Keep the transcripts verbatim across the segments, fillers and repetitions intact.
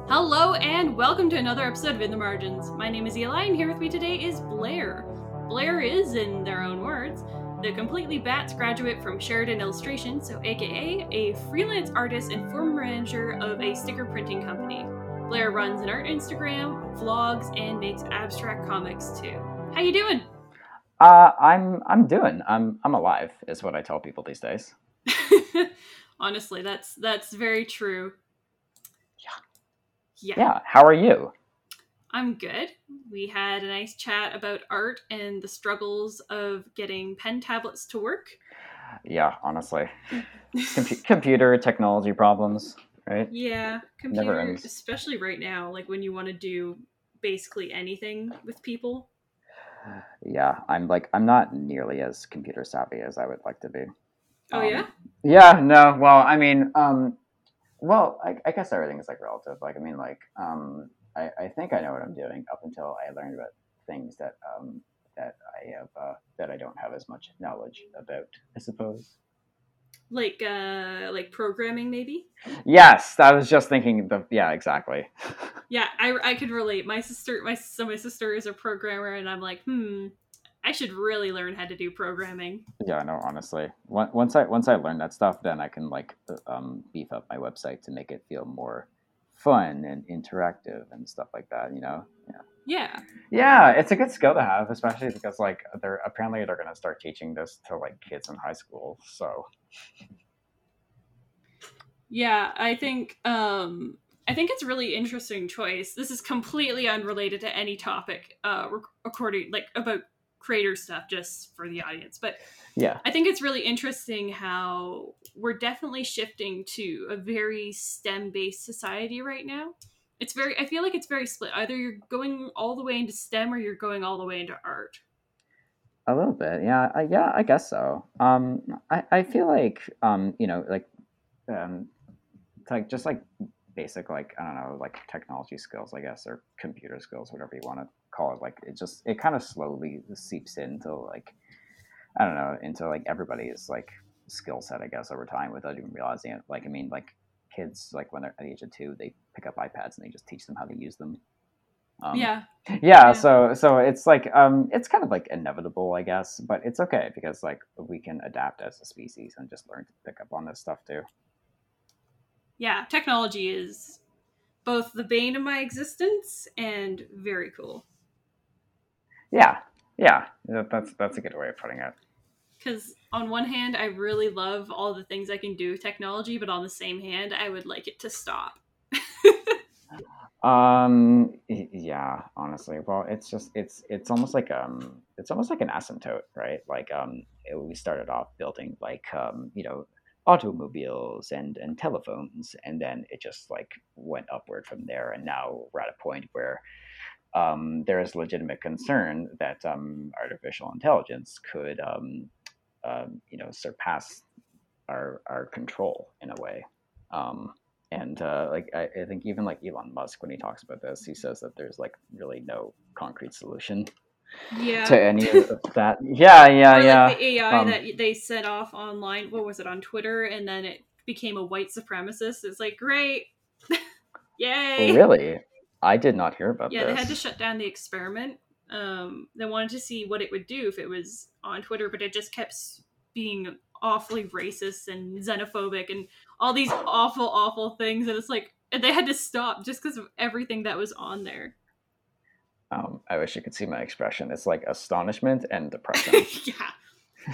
Hello and welcome to another episode of In the Margins. My name is Eli and here with me today is Blair. Blair is, in their own words, the completely bats graduate from Sheridan Illustration, so aka a freelance artist and former manager of a sticker printing company. Blair runs an art Instagram, vlogs, and makes abstract comics too. How you doing? Uh, I'm I'm doing. I'm I'm alive is what I tell people these days. Honestly, that's that's very true. Yeah. Yeah. Yeah. How are you? I'm good. We had a nice chat about art and the struggles of getting pen tablets to work. Yeah, honestly. Com- computer technology problems, right? Yeah, Never computer, ends. especially right now, like when you want to do basically anything with people. Yeah, I'm like I'm not nearly as computer savvy as I would like to be. Oh Um, yeah? yeah, no. Well, I mean, um, well, I, I guess everything is like relative. Like, I mean, like, um, I, I think I know what I'm doing up until I learned about things that um that I have uh, that I don't have as much knowledge about, I suppose. Like uh like programming maybe? Yes, I was just thinking the yeah, exactly. Yeah, I, I could relate. My sister my so my sister is a programmer and I'm like, "Hmm, I should really learn how to do programming." Yeah, no, honestly. Once once I once I learn that stuff, then I can like um beef up my website to make it feel more fun and interactive and stuff like that, you know? Yeah. Yeah. Yeah, it's a good skill to have, especially because like they're apparently they're going to start teaching this to like kids in high school. So, Yeah, I think um I think it's a really interesting choice. This is completely unrelated to any topic, uh, rec- according like about creator stuff, just for the audience. But yeah. I think it's really interesting how we're definitely shifting to a very STEM based society right now. It's very, I feel like it's very split. Either you're going all the way into STEM or you're going all the way into art. A little bit. Yeah, I, yeah, I guess so. Um I I feel like um, you know, like um it's like just like basic like I don't know like technology skills I guess or computer skills whatever you want to call it like it just it kind of slowly seeps into like I don't know into like everybody's like skill set I guess over time without even realizing it like I mean like kids like when they're at the age of two they pick up iPads and they just teach them how to use them um Yeah. yeah Yeah. so so it's like um it's kind of like inevitable I guess but it's okay because like we can adapt as a species and just learn to pick up on this stuff too. Yeah. Technology is both the bane of my existence and very cool. Yeah, yeah, that's that's a good way of putting it. Because on one hand, I really love all the things I can do with technology, but on the same hand, I would like it to stop. Um, yeah, honestly, well, it's just it's it's almost like um it's almost like an asymptote, right? Like um it, we started off building like um you know automobiles and and telephones, and then it just like went upward from there, and now we're at a point where um there is legitimate concern that um artificial intelligence could um um you know surpass our our control in a way. Um, and uh, like I, I think even like Elon Musk when he talks about this, he says that there's like really no concrete solution Yeah. to any of that. Yeah, yeah, Or like yeah. the A I Um, that they set off online, what was it, on Twitter, and then it became a white supremacist. It's like, great. Yay. really, I did not hear about Yeah, they had to this. shut down the experiment. Um, they wanted to see what it would do if it was on Twitter, but it just kept being awfully racist and xenophobic and all these awful, awful things. And it's like, and they had to stop just because of everything that was on there. Um, I wish you could see my expression. It's like astonishment and depression. Yeah.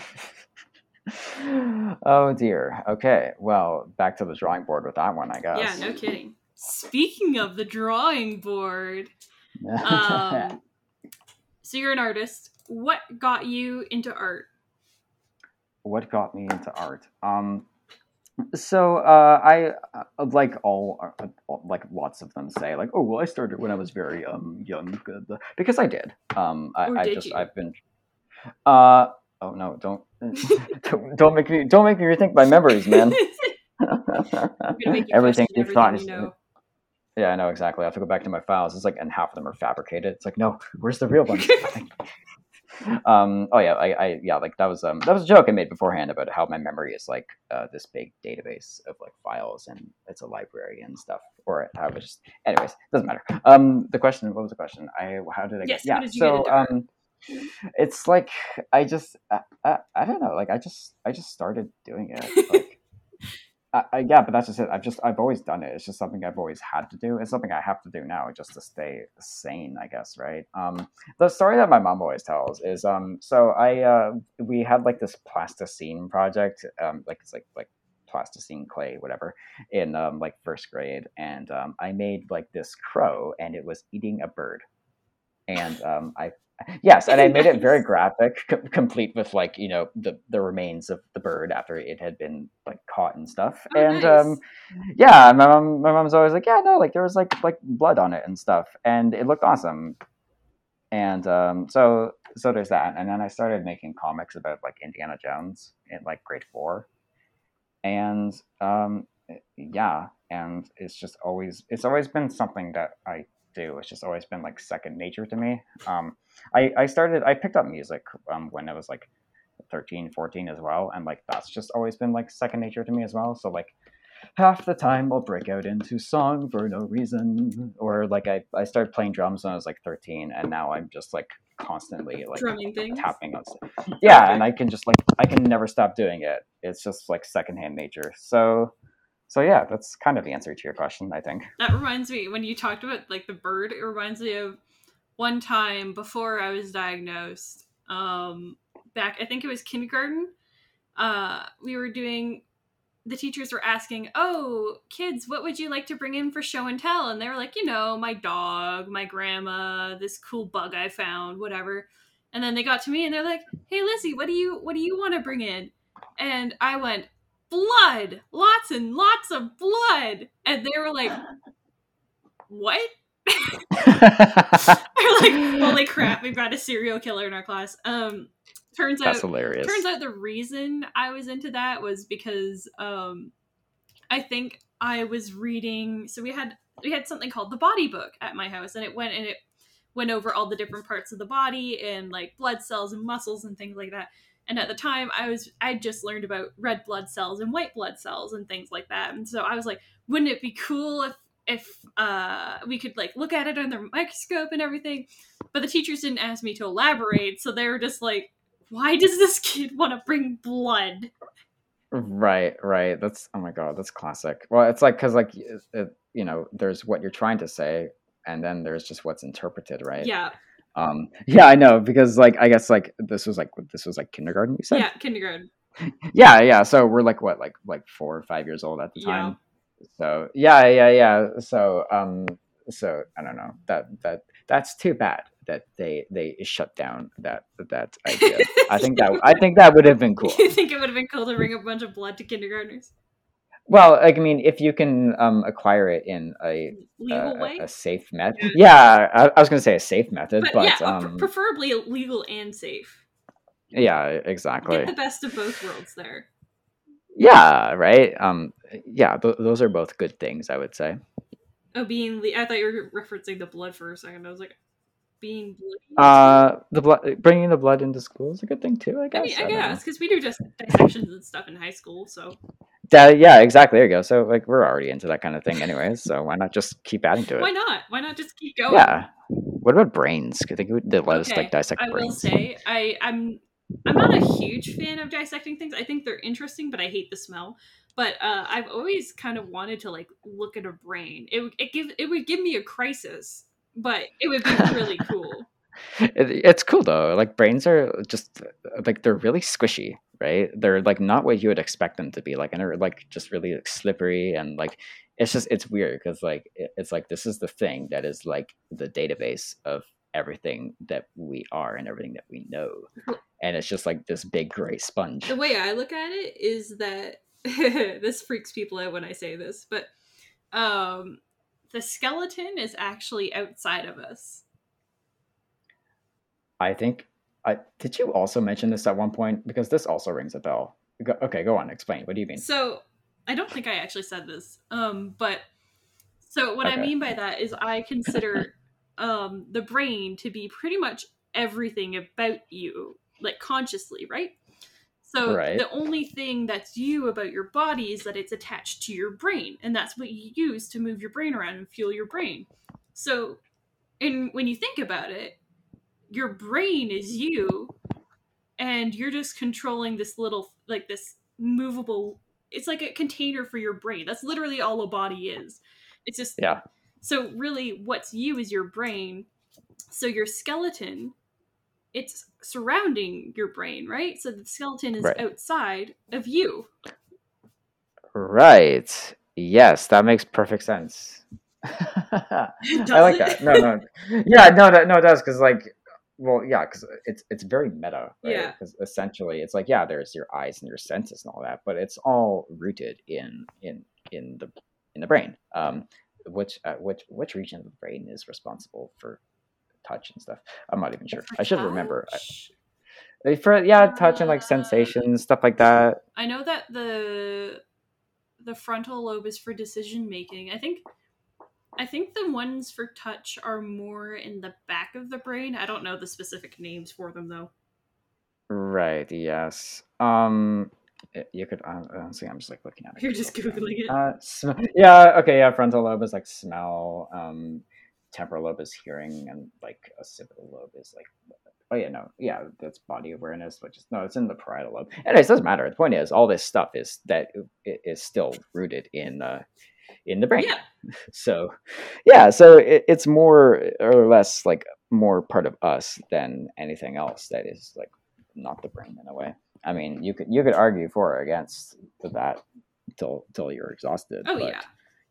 Oh dear. Okay. Well, back to the drawing board with that one, I guess. Yeah, no kidding. Speaking of the drawing board, um, so you're an artist. What got you into art? What got me into art? Um, so uh, I uh, like all uh, like lots of them say like, oh well, I started when I was very um young uh, because I did. Um, I, Or I did just you? I've been. Uh, oh no! Don't don't don't make me don't make me rethink my memories, man. I'm gonna make you Everything question you everything thought you is. know. Yeah, I know exactly. I have to go back to my files. It's like, and half of them are fabricated. It's like, no, where's the real ones? um, oh yeah, I, I, yeah, like that was um, that was a joke I made beforehand about how my memory is like uh, this big database of like files and it's a library and stuff. Or I was just, anyways, doesn't matter. Um, the question, what was the question? I how did I get? Yes, how Yeah, did you get so into art? um, it's like I just I, I, I don't know, like I just I just started doing it, like. I, I, yeah, but that's just it. I've just I've always done it. It's just something I've always had to do. It's something I have to do now just to stay sane, I guess, right? Um, the story that my mom always tells is um, so I uh, we had like this plasticine project, um, like it's like like plasticine clay, whatever, in um, like first grade, and um, I made like this crow, and it was eating a bird, and um, I yes, and I made it very Nice. graphic, c- complete with like you know the the remains of the bird after it had been like caught and stuff. Oh, And um, nice. yeah, my mom my mom's always like, yeah, no, like there was like like blood on it and stuff, and it looked awesome. And um, so so there's that, and then I started making comics about like Indiana Jones in like grade four, and um, yeah, and it's just always it's always been something that I do. It's just always been like second nature to me. Um, I I started I picked up music um, when I was like thirteen, fourteen as well, and like that's just always been like second nature to me as well. So like half the time I'll break out into song for no reason, or like I I started playing drums when I was like thirteen, and now I'm just like constantly like Drumming things. tapping on stuff. Yeah, Okay. and I can just like I can never stop doing it. It's just like secondhand nature. So so yeah, that's kind of the answer to your question, I think. That reminds me, when you talked about like the bird, it reminds me of one time before I was diagnosed. Um, back, I think it was kindergarten. Uh, we were doing. The teachers were asking, "Oh, kids, what would you like to bring in for show and tell?" And they were like, "You know, my dog, my grandma, this cool bug I found, whatever." And then they got to me and they're like, "Hey, Lizzie, what do you what do you want to bring in?" And I went, "Blood, lots and lots of blood." And they were like, "What?" They're like, "Holy crap, we've got a serial killer in our class." Um, turns That's out, hilarious. turns out the reason I was into that was because um, I think I was reading. So we had we had something called the Body Book at my house, and it went and it went over all the different parts of the body and like blood cells and muscles and things like that. And at the time, I was I just learned about red blood cells and white blood cells and things like that. And so I was like, wouldn't it be cool if if uh, we could like look at it under a microscope and everything? But the teachers didn't ask me to elaborate, so they were just like, why does this kid want to bring blood? Right, right. That's oh my god, that's classic. Well, it's like because like it, it, you know, there's what you're trying to say, and then there's just what's interpreted, right? Yeah. Um, yeah, I know because like I guess like this was like this was like kindergarten. You said? Yeah, kindergarten. Yeah, yeah. So we're like what, like like four or five years old at the Yeah. time. So yeah, yeah, yeah. So um, so I don't know that that that's too bad that they they shut down that that idea. I think that I think that would have been cool. You think it would have been cool to bring a bunch of blood to kindergartners? Well, like, I mean, if you can um, acquire it in a Legal a, way? a safe method, yeah, I, I was going to say a safe method, But, but yeah, uh, um, preferably legal and safe. yeah, Get exactly. the best of both worlds there. Yeah, right. Um, yeah, th- those are both good things, I would say. Oh, being le- I thought you were referencing the blood for a second. I was like, being bloody. Uh, the blood, bringing the blood into school is a good thing too, I I mean, guess. I I don't know. guess because we do just dissections and stuff in high school, so That, yeah, exactly. There you go. So, like, we're already into that kind of thing, anyways. So why not just keep adding to why it? not? Why not just keep going? Yeah. What about brains? I think they let us Okay, like dissect I will brains. say I I'm I'm not a huge fan of dissecting things. I think they're interesting, but I hate the smell. But uh, I've always kind of wanted to like look at a brain. It would it give it would give me a crisis, but it would be really cool. It, it's cool though. Like brains are just like they're really squishy, right? They're like not what you would expect them to be. Like and they're like just really like, slippery and like it's just it's weird because like it, it's like this is the thing that is like the database of everything that we are and everything that we know, and it's just like this big gray sponge. The way I look at it is that this freaks people out when I say this, but um, the skeleton is actually outside of us. I think I did you also mention this at one point because this also rings a bell. Go, okay, go on. Explain. What do you mean? So I don't think I actually said this, um, but so what I Okay. mean by that is I consider um, the brain to be pretty much everything about you, like consciously, right? So Right. the only thing that's you about your body is that it's attached to your brain, and that's what you use to move your brain around and fuel your brain. So, and when you think about it, your brain is you, and you're just controlling this little, like this movable. It's like a container for your brain. That's literally all a body is. It's just Yeah. so really, what's you is your brain. So your skeleton, it's surrounding your brain, right? So the skeleton is Right. outside of you. Right. Yes, that makes perfect sense. I Does like it? that. No, no. Yeah, no, no, no, it does because like, well, yeah, because it's it's very meta, right? Yeah. Because essentially, it's like, yeah, there's your eyes and your senses and all that, but it's all rooted in in in the in the brain. Um, which uh, which which region of the brain is responsible for touch and stuff? I'm not even sure. For I should remember. touch? I, for yeah, touch and like Uh, sensations, stuff like that. I know that the the frontal lobe is for decision making. I think I think the ones for touch are more in the back of the brain. I don't know the specific names for them though. Right. Yes. Um, y- you could hon- honestly, I'm just like looking at a You're just Google googling thing. it. Uh, sm- yeah. Okay. Yeah. Frontal lobe is like smell. Um, temporal lobe is hearing, and like occipital lobe is like. Oh yeah, no, yeah, that's body awareness, which is no, it's in the parietal lobe. Anyways, it doesn't matter. The point is, all this stuff is that it is still rooted in uh, in the brain. Yeah. So, yeah, so it, it's more or less like more part of us than anything else that is like not the brain in a way. I mean, you could you could argue for or against that till till you're exhausted, Oh but yeah.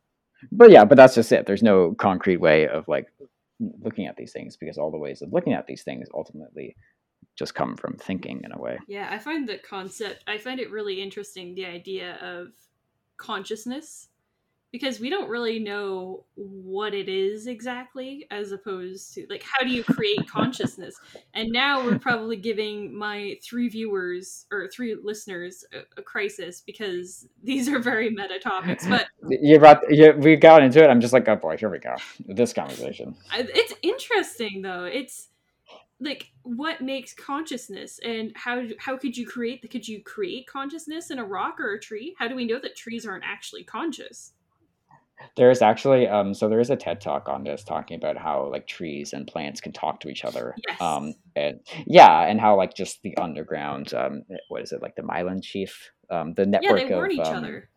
but yeah, but that's just it. There's no concrete way of like looking at these things because all the ways of looking at these things ultimately just come from thinking in a way. Yeah, I find the concept I find it really interesting, the idea of consciousness, because we don't really know what it is exactly, as opposed to like how do you create consciousness. And now we're probably giving my three viewers or three listeners a, a crisis because these are very meta topics, but You brought you, we got into it. I'm just like, oh boy, here we go. This conversation. it's interesting though. It's like what makes consciousness, and how how could you create the could you create consciousness in a rock or a tree? How do we know that trees aren't actually conscious? There's actually um so there is a TED talk on this talking about how like trees and plants can talk to each other. Um Yes. and yeah, and how like just the underground um what is it like the myelin sheath um the Yeah, they network warn of each um other.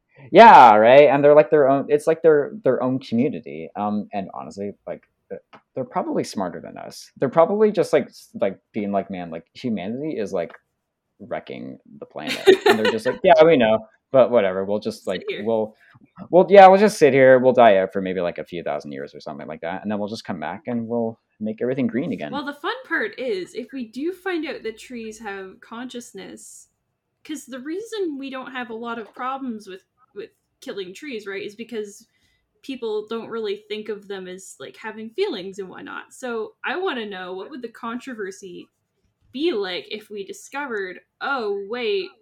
yeah, right? And they're like their own it's like their their own community. Um and honestly like th- they're probably smarter than us. They're probably just like s- like being like man like humanity is like wrecking the planet. And they're just like, yeah, we know, but whatever. We'll just Sit like here. we'll well, yeah, we'll just sit here. We'll die out for maybe like a few thousand years or something like that, and then we'll just come back and we'll make everything green again. Well, the fun part is if we do find out that trees have consciousness, because the reason we don't have a lot of problems with with killing trees, right, is because people don't really think of them as like having feelings and whatnot. So I want to know what would the controversy be like if we discovered, oh wait,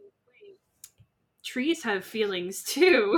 trees have feelings too.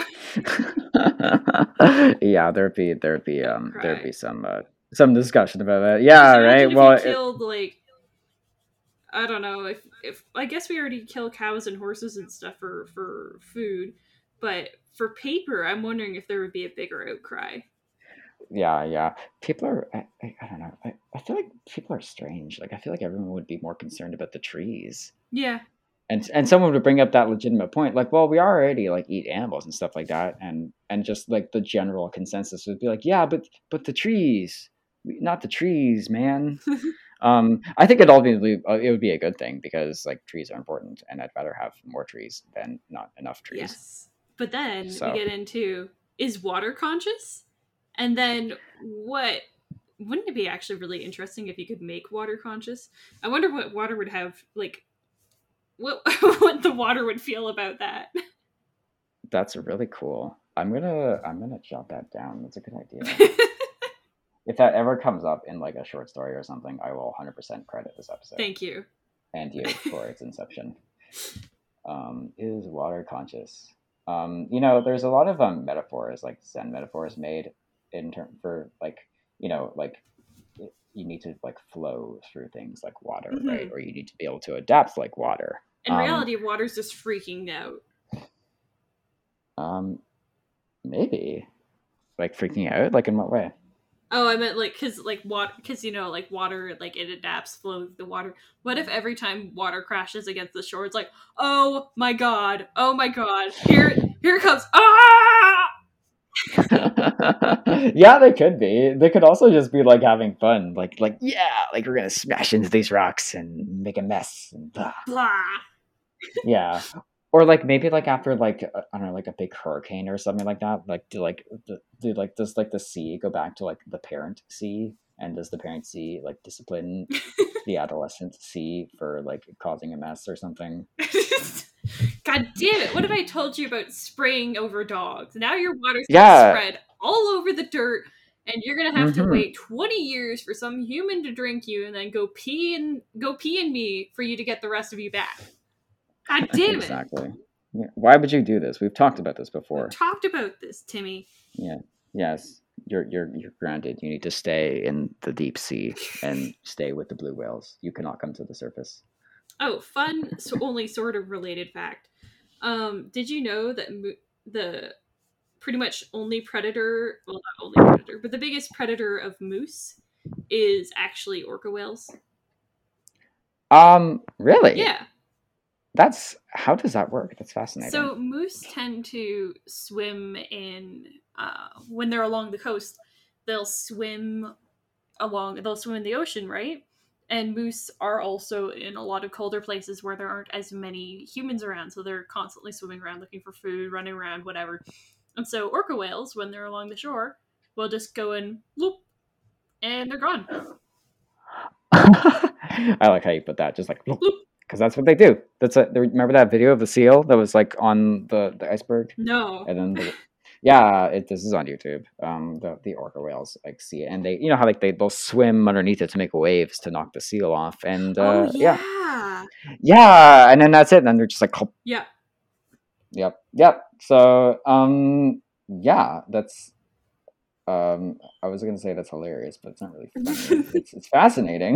Yeah, there'd be there'd be I'd um there'd cry. be some uh, some discussion about that. Because Yeah, right. imagine if Well, you it, killed like I don't know if if I guess we already kill cows and horses and stuff for for food, but for paper, I'm wondering if there would be a bigger outcry. yeah, yeah. People are I, I, I don't know. I, I feel like people are strange. Like I feel like everyone would be more concerned about the trees. Yeah. and and someone would bring up that legitimate point like well we already like eat animals and stuff like that and and just like the general consensus would be like yeah but but the trees not the trees man. um I think it ultimately uh, it would be a good thing because like trees are important and I'd rather have more trees than not enough trees. Yes. But then we So get into is water conscious? And then what wouldn't it be actually really interesting if you could make water conscious? I wonder what water would have like what what the water would feel about that. that's really cool. i'm gonna i'm gonna jot that down. That's a good idea. If that ever comes up in like a short story or something I will one hundred percent credit this episode Thank you. and you for its inception. Um, is water conscious? Um, you know, there's a lot of um, metaphors, like Zen metaphors, made in term for like, you know, like y- you need to like flow through things like water, right? Hmm. Or you need to be able to adapt like water. In Um, reality, water's just freaking out. um, maybe like freaking out. Like in what way? Oh, I meant like because like water, because you know like water, like it adapts, flows the water. What if every time water crashes against the shore, it's like, oh my god, oh my god, here here it comes, ah! Yeah, they could be. They could also just be like having fun, like like yeah, like we're gonna smash into these rocks and make a mess. And blah. Blah. Yeah, or like maybe like after like uh, I don't know, like a big hurricane or something like that. Like do like the, do like does like the sea go back to like the parent sea, and does the parent sea like discipline the adolescent sea for like causing a mess or something? God damn it! What have I told you about spraying over dogs? Now your water's gonna Yeah. spread all over the dirt, and you're gonna have to Mm-hmm. wait twenty years for some human to drink you, and then go pee and go pee in me for you to get the rest of you back. God damn it! Exactly. Yeah. Why would you do this? We've talked about this We before. talked about this, Timmy. Yeah. Yes. You're you're you're grounded. You need to stay in the deep sea and stay with the blue whales. You cannot come to the surface. Oh, fun, so only sort of related fact. Um, did you know that mo- the pretty much only predator, well, not only predator, but the biggest predator of moose is actually orca whales? Um, really? Yeah. That's how does that work? That's fascinating. So moose tend to swim in uh, when they're along the coast. They'll swim along. They'll swim in the ocean, right? And moose are also in a lot of colder places where there aren't as many humans around, so they're constantly swimming around looking for food, running around, whatever. And so orca whales, when they're along the shore, will just go in, loop, and they're gone. I like how you put that, just like because that's what they do. That's a, remember that video of the seal that was like on the, the iceberg, No. and then the, yeah, it, this is on YouTube. Um, the the orca whales like see it, and they you know how like they they'll swim underneath it to make waves to knock the seal off, and uh, Oh yeah. yeah, yeah, and then that's it. And then they're just like, oh, Yeah. yep, yep. So um, yeah, that's. Um, I was gonna say that's hilarious, but it's not really funny. it's it's fascinating.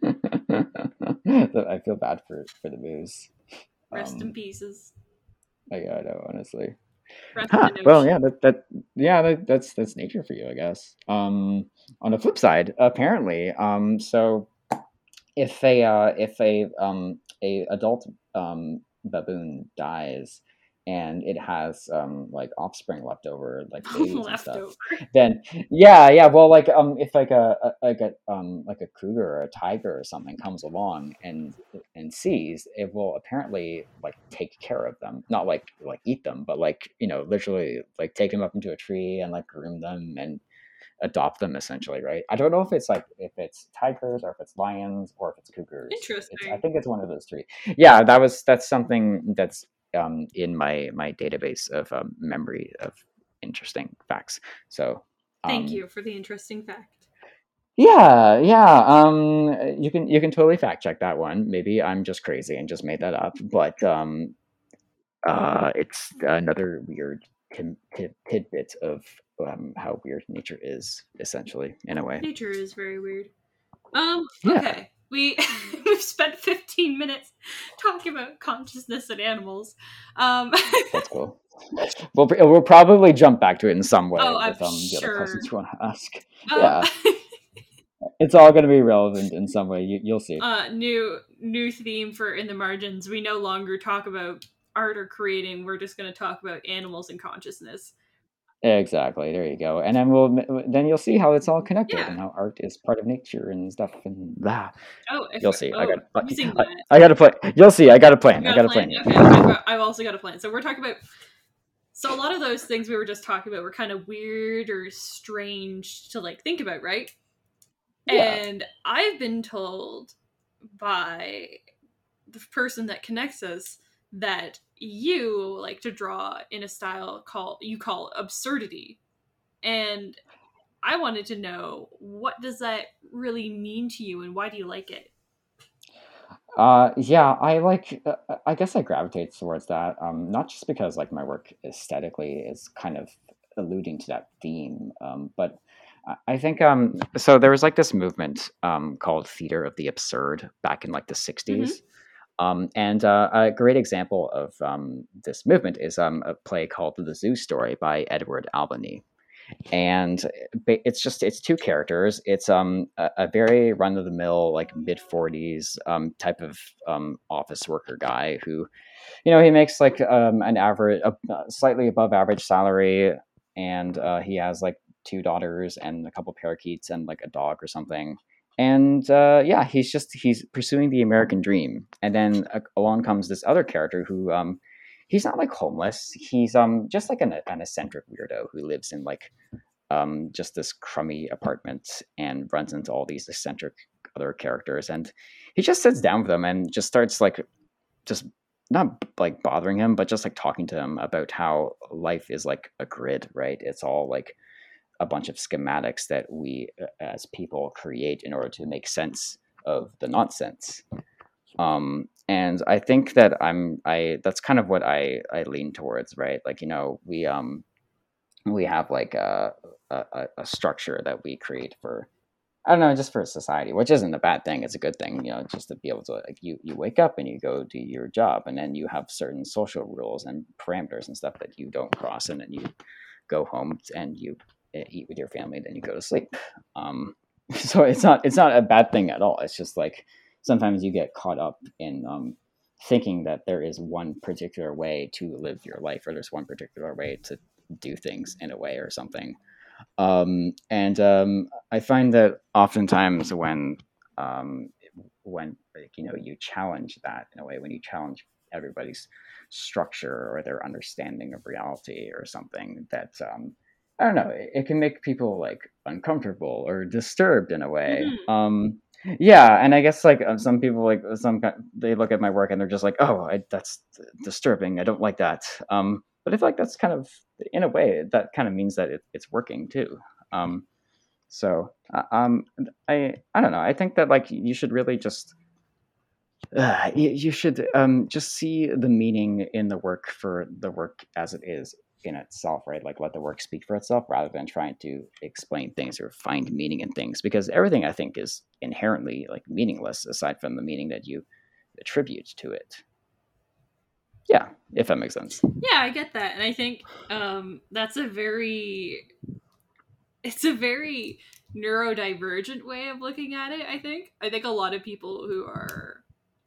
I feel bad for for the moose. Rest Um, in pieces. I, I know, honestly. Rest Huh. in Well, ocean. yeah, that that yeah, that, that's that's nature for you, I guess. Um, on the flip side, apparently, um, so if a uh, if a um a adult um baboon dies and it has um like offspring left over like babies and Left stuff, over. then yeah, yeah, well, like um if like a, a like a um like a cougar or a tiger or something comes along and and sees, it will apparently like take care of them, not like like eat them, but like you know literally like take them up into a tree and like groom them and adopt them essentially, right? I don't know if it's like if it's tigers or if it's lions or if it's cougars. It's I Interesting. think it's one of those three. Yeah, that was that's something that's um in my my database of um, memory of interesting facts. So Thank um you for the interesting fact. yeah, yeah. Um you can you can totally fact check that one. Maybe I'm just crazy and just made that up, but um uh it's another weird tim- tid- tidbit of um, how weird nature is, essentially, in a way. Nature is very weird. Um, Yeah. okay. We we've spent fifteen minutes talking about consciousness and animals. Um That's cool. We'll we'll probably jump back to it in some way Oh, I'm with um the other sure. questions you want to ask. Um, Yeah, it's all going to be relevant in some way. You, you'll see. uh new new theme for In the Margins. We no longer talk about art or creating. We're just going to talk about animals and consciousness. Exactly. There you go. And then we'll then you'll see how it's all connected Yeah. and how art is part of nature and stuff and blah. Oh, if You'll see. I oh, got using I, that. I got to play. You'll see. I got a plan. You I got got a a plan plan? here. Okay, I've, got, I've also got a plan. So we're talking about. So a lot of those things we were just talking about were kind of weird or strange to like think about, right? Yeah. And I've been told by the person that connects us that you like to draw in a style called you call absurdity, and I wanted to know, what does that really mean to you and why do you like it? Uh, yeah, I like. Uh, I guess I gravitate towards that. Um, not just because like my work aesthetically is kind of alluding to that theme, um, but I I think um. So there was like this movement um called theater of the absurd back in like the Mm-hmm. sixties, Um, and uh, a great example of um, this movement is um, a play called The Zoo Story by Edward Albany. And it's just it's two characters. It's um a, a very run of the mill like mid forties um type of um office worker guy who, you know, he makes like um an average a slightly above average salary, and uh, he has like two daughters and a couple parakeets and like a dog or something. And uh, yeah, he's just he's pursuing the American dream. And then uh, along comes this other character who um he's not like homeless. He's um just like an, an eccentric weirdo who lives in like um, just this crummy apartment and runs into all these eccentric other characters. And he just sits down with them and just starts like, just not like bothering him, but just like talking to him about how life is like a grid, right? It's all like a bunch of schematics that we uh, as people create in order to make sense of the nonsense. Um, and I think that I'm, I, that's kind of what I, I lean towards, right? Like, you know, we, um, we have like a, a, a structure that we create for, I don't know, just for society, which isn't a bad thing. It's a good thing, you know, just to be able to like you you wake up and you go do your job, and then you have certain social rules and parameters and stuff that you don't cross, and then you go home and you eat with your family, then you go to sleep. Um, so it's not it's not a bad thing at all. It's just like sometimes you get caught up in um, thinking that there is one particular way to live your life, or there's one particular way to do things in a way or something. Um, and um, I find that oftentimes when um, when like, you know, you challenge that in a way, when you challenge everybody's structure or their understanding of reality or something, that um, I don't know, it, it can make people like uncomfortable or disturbed in a way. Mm-hmm. Um, yeah, and I guess like uh, some people like some they look at my work and they're just like, oh, I, that's disturbing. I don't like that. Um, but I feel like that's kind of, in a way, that kind of means that it, it's working too. Um, so uh, um, I I don't know. I think that like you should really just uh, you, you should um, just see the meaning in the work for the work as it is in itself, right? Like let the work speak for itself rather than trying to explain things or find meaning in things, because everything I think is inherently like meaningless aside from the meaning that you attribute to it. Yeah, if that makes sense. Yeah, I get that. And I think um, that's a very, it's a very neurodivergent way of looking at it, I think. I think a lot of people who are,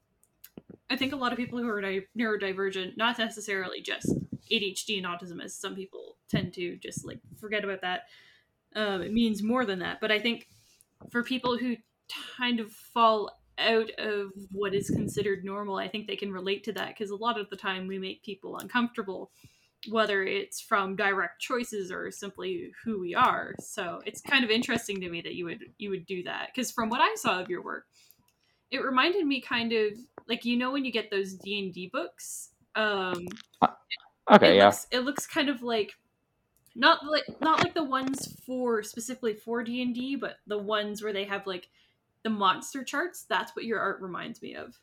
I think a lot of people who are di- neurodivergent, not necessarily just A D H D and autism, as some people tend to just like forget about that. Um, it means more than that. But I think for people who kind of fall out of what is considered normal, I think they can relate to that, because a lot of the time we make people uncomfortable, whether it's from direct choices or simply who we are. So it's kind of interesting to me that you would you would do that, because from what I saw of your work, it reminded me kind of like, you know, when you get those D and D books, um, Okay, it yeah. looks it looks kind of like not like not like the ones for specifically for D and D, but the ones where they have like the monster charts. That's what your art reminds me of.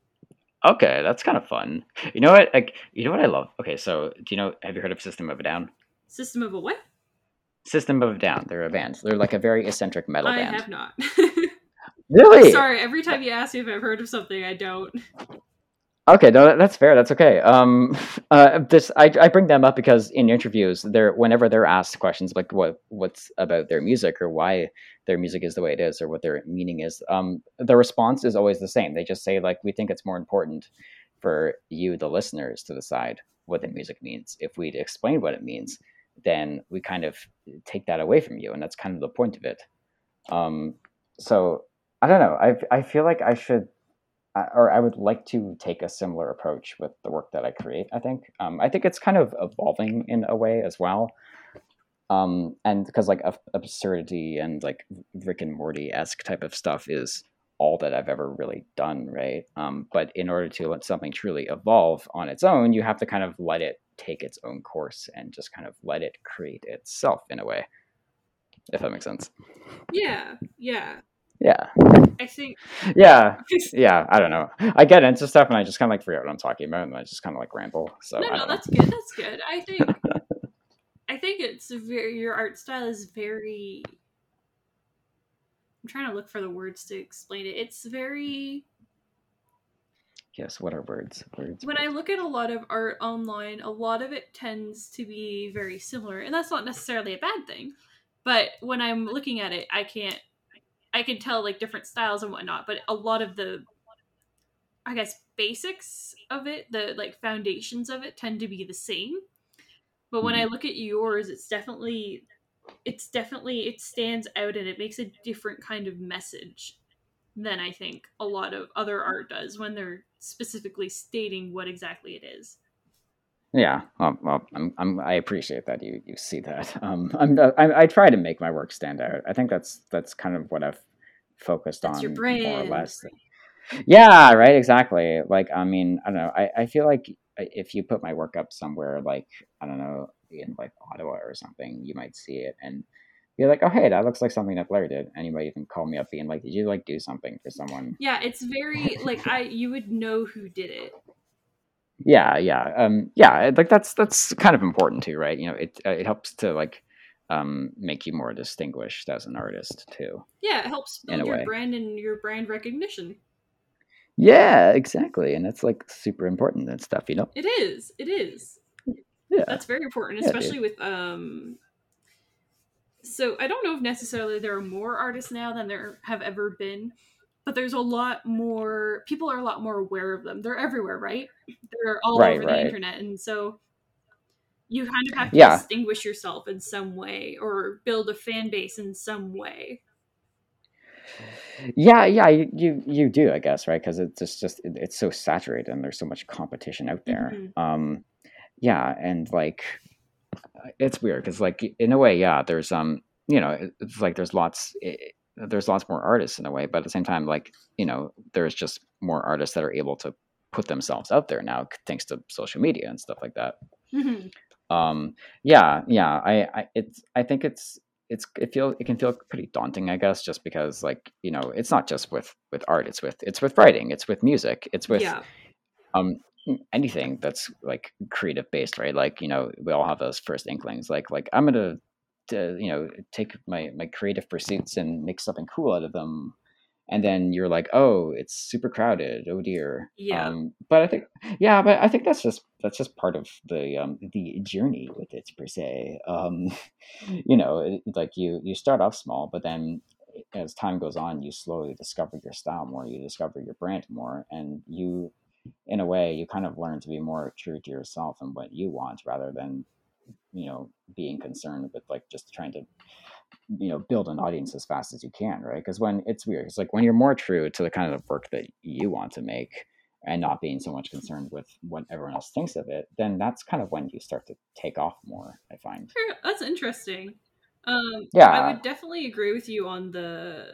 Okay, that's kind of fun. You know what? Like, you know what I love? Okay, so do you know? Have you heard of System of a Down? System of a what? System of a Down. They're a band. They're like a very eccentric metal I band. have not. Really? Sorry, every time you ask me if I've heard of something, I don't. Okay, no, that's fair. That's okay. Um, uh, this I, I bring them up because in interviews, they're whenever they're asked questions like what what's about their music or why their music is the way it is or what their meaning is, um, the response is always the same. They just say like, we think it's more important for you, the listeners, to decide what the music means. If we'd explain what it means, then we kind of take that away from you, and that's kind of the point of it. Um, so I don't know. I I feel like I should uh, or I would like to take a similar approach with the work that I create. I think um, I think it's kind of evolving in a way as well, um, and because like ab- absurdity and like Rick and Morty esque type of stuff is all that I've ever really done, right? Um, but in order to let something truly evolve on its own, you have to kind of let it take its own course and just kind of let it create itself in a way, if that makes sense. Yeah, yeah. Yeah. I think. Yeah, yeah. I don't know. I get into stuff and I just kind of like forget what I'm talking about, and I just kind of like ramble. So No, I no, don't know. that's good. That's good. I think. I think it's very. Your art style is very. I'm trying to look for the words to explain it. It's very. Yes, what are words? Words, When I words. look at a lot of art online, a lot of it tends to be very similar, and that's not necessarily a bad thing. But when I'm looking at it, I can't. I can tell like different styles and whatnot, but a lot of the, I guess, basics of it, the like foundations of it, tend to be the same. But when I Mhm. look at yours, it's definitely, it's definitely, it stands out and it makes a different kind of message than I think a lot of other art does when they're specifically stating what exactly it is. Yeah, well, well I'm, I'm, I appreciate that you you see that. Um, I'm, I, I try to make my work stand out. I think that's that's kind of what I've focused That's your on more or brand. less. Yeah, right, exactly. Like, I mean, I don't know. I, I feel like if you put my work up somewhere, like, I don't know, in like Ottawa or something, you might see it and be like, oh, hey, that looks like something that Blair did. And you might even call me up being like, did you like do something for someone? Yeah, it's very like I you would know who did it. Yeah, yeah, um, yeah. Like that's that's kind of important too, right? You know, it uh, it helps to like um, make you more distinguished as an artist too, Yeah, it helps in a build your way. brand and your brand recognition. Yeah, exactly, and it's like super important and stuff, you know. It is. It is. Yeah, That's very important, yeah, dude. especially with um so I don't know if necessarily there are more artists now than there have ever been, but there's a lot more people are a lot more aware of them. They're everywhere, right? They're all Right, over the right. internet, and so you kind of have to Yeah, distinguish yourself in some way or build a fan base in some way. yeah, yeah. You you, you do, I guess, right? Because it's just just it, it's so saturated and there's so much competition out there. Hmm. Um, yeah, and like it's weird because like in a way, yeah, there's um, you know, it- it's like there's lots. It, there's lots more artists in a way, but at the same time, like you know, there's just more artists that are able to put themselves out there now, thanks to social media and stuff like that. Hmm. Um, yeah, yeah. I, I, it's, I think it's, it's, it feel, it can feel pretty daunting, I guess, just because, like, you know, it's not just with with art. It's with, it's with writing. It's with music. It's with Yeah. um anything that's like creative based, right? Like, you know, we all have those first inklings. Like, like I'm gonna, to, you know, take my my creative pursuits and make something cool out of them, and then you're like, oh, it's super crowded, oh dear. Yeah. Um but I think, yeah, but I think that's just that's just part of the um the journey with it, per se. Um you know, it, like you you start off small, but then as time goes on, you slowly discover your style more, you discover your brand more, and you, in a way, you kind of learn to be more true to yourself and what you want, rather than, you know, being concerned with like just trying to, you know, build an audience as fast as you can, right? Because when it's weird, it's like when you're more true to the kind of work that you want to make and not being so much concerned with what everyone else thinks of it, then that's kind of when you start to take off more, I find. That's interesting. Um, I Yeah, would definitely agree with you on the.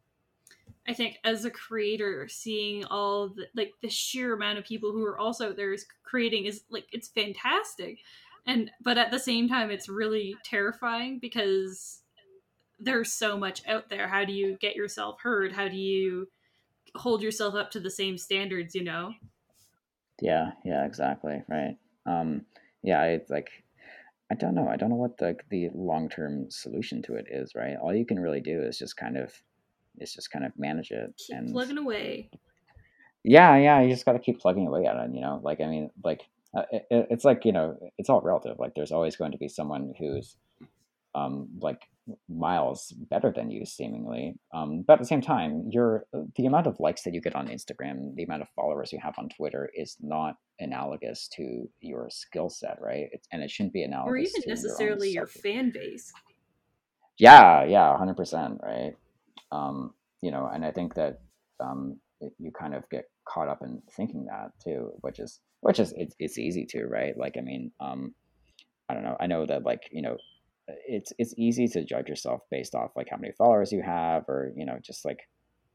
I think as a creator, seeing all the like the sheer amount of people who are also there is creating is like it's fantastic, and but at the same time, it's really terrifying because there's so much out there. How do you get yourself heard? How do you hold yourself up to the same standards? You know. yeah, yeah, exactly, right. Um, yeah, it's like I don't know. I don't know what the the long term solution to it is, right? All you can really do is just kind of is just kind of manage it. Keep And plugging away. yeah, yeah, you just got to keep plugging away at it, you know? Like, I mean, like, uh, it, it's like, you know, it's all relative. Like, there's always going to be someone who's, um, like, miles better than you, seemingly. Um, but at the same time, your the amount of likes that you get on Instagram, the amount of followers you have on Twitter is not analogous to your skill set, right? It's, and it shouldn't be Or analogous even to your own necessarily your self. fan base. Yeah, yeah, one hundred percent, right? Um, you know, and I think that um, it, you kind of get caught up in thinking that too, which is which is it's it's easy to, right? Like, I mean, um, I don't know. I know that, like, you know, it's it's easy to judge yourself based off like how many followers you have, or, you know, just like,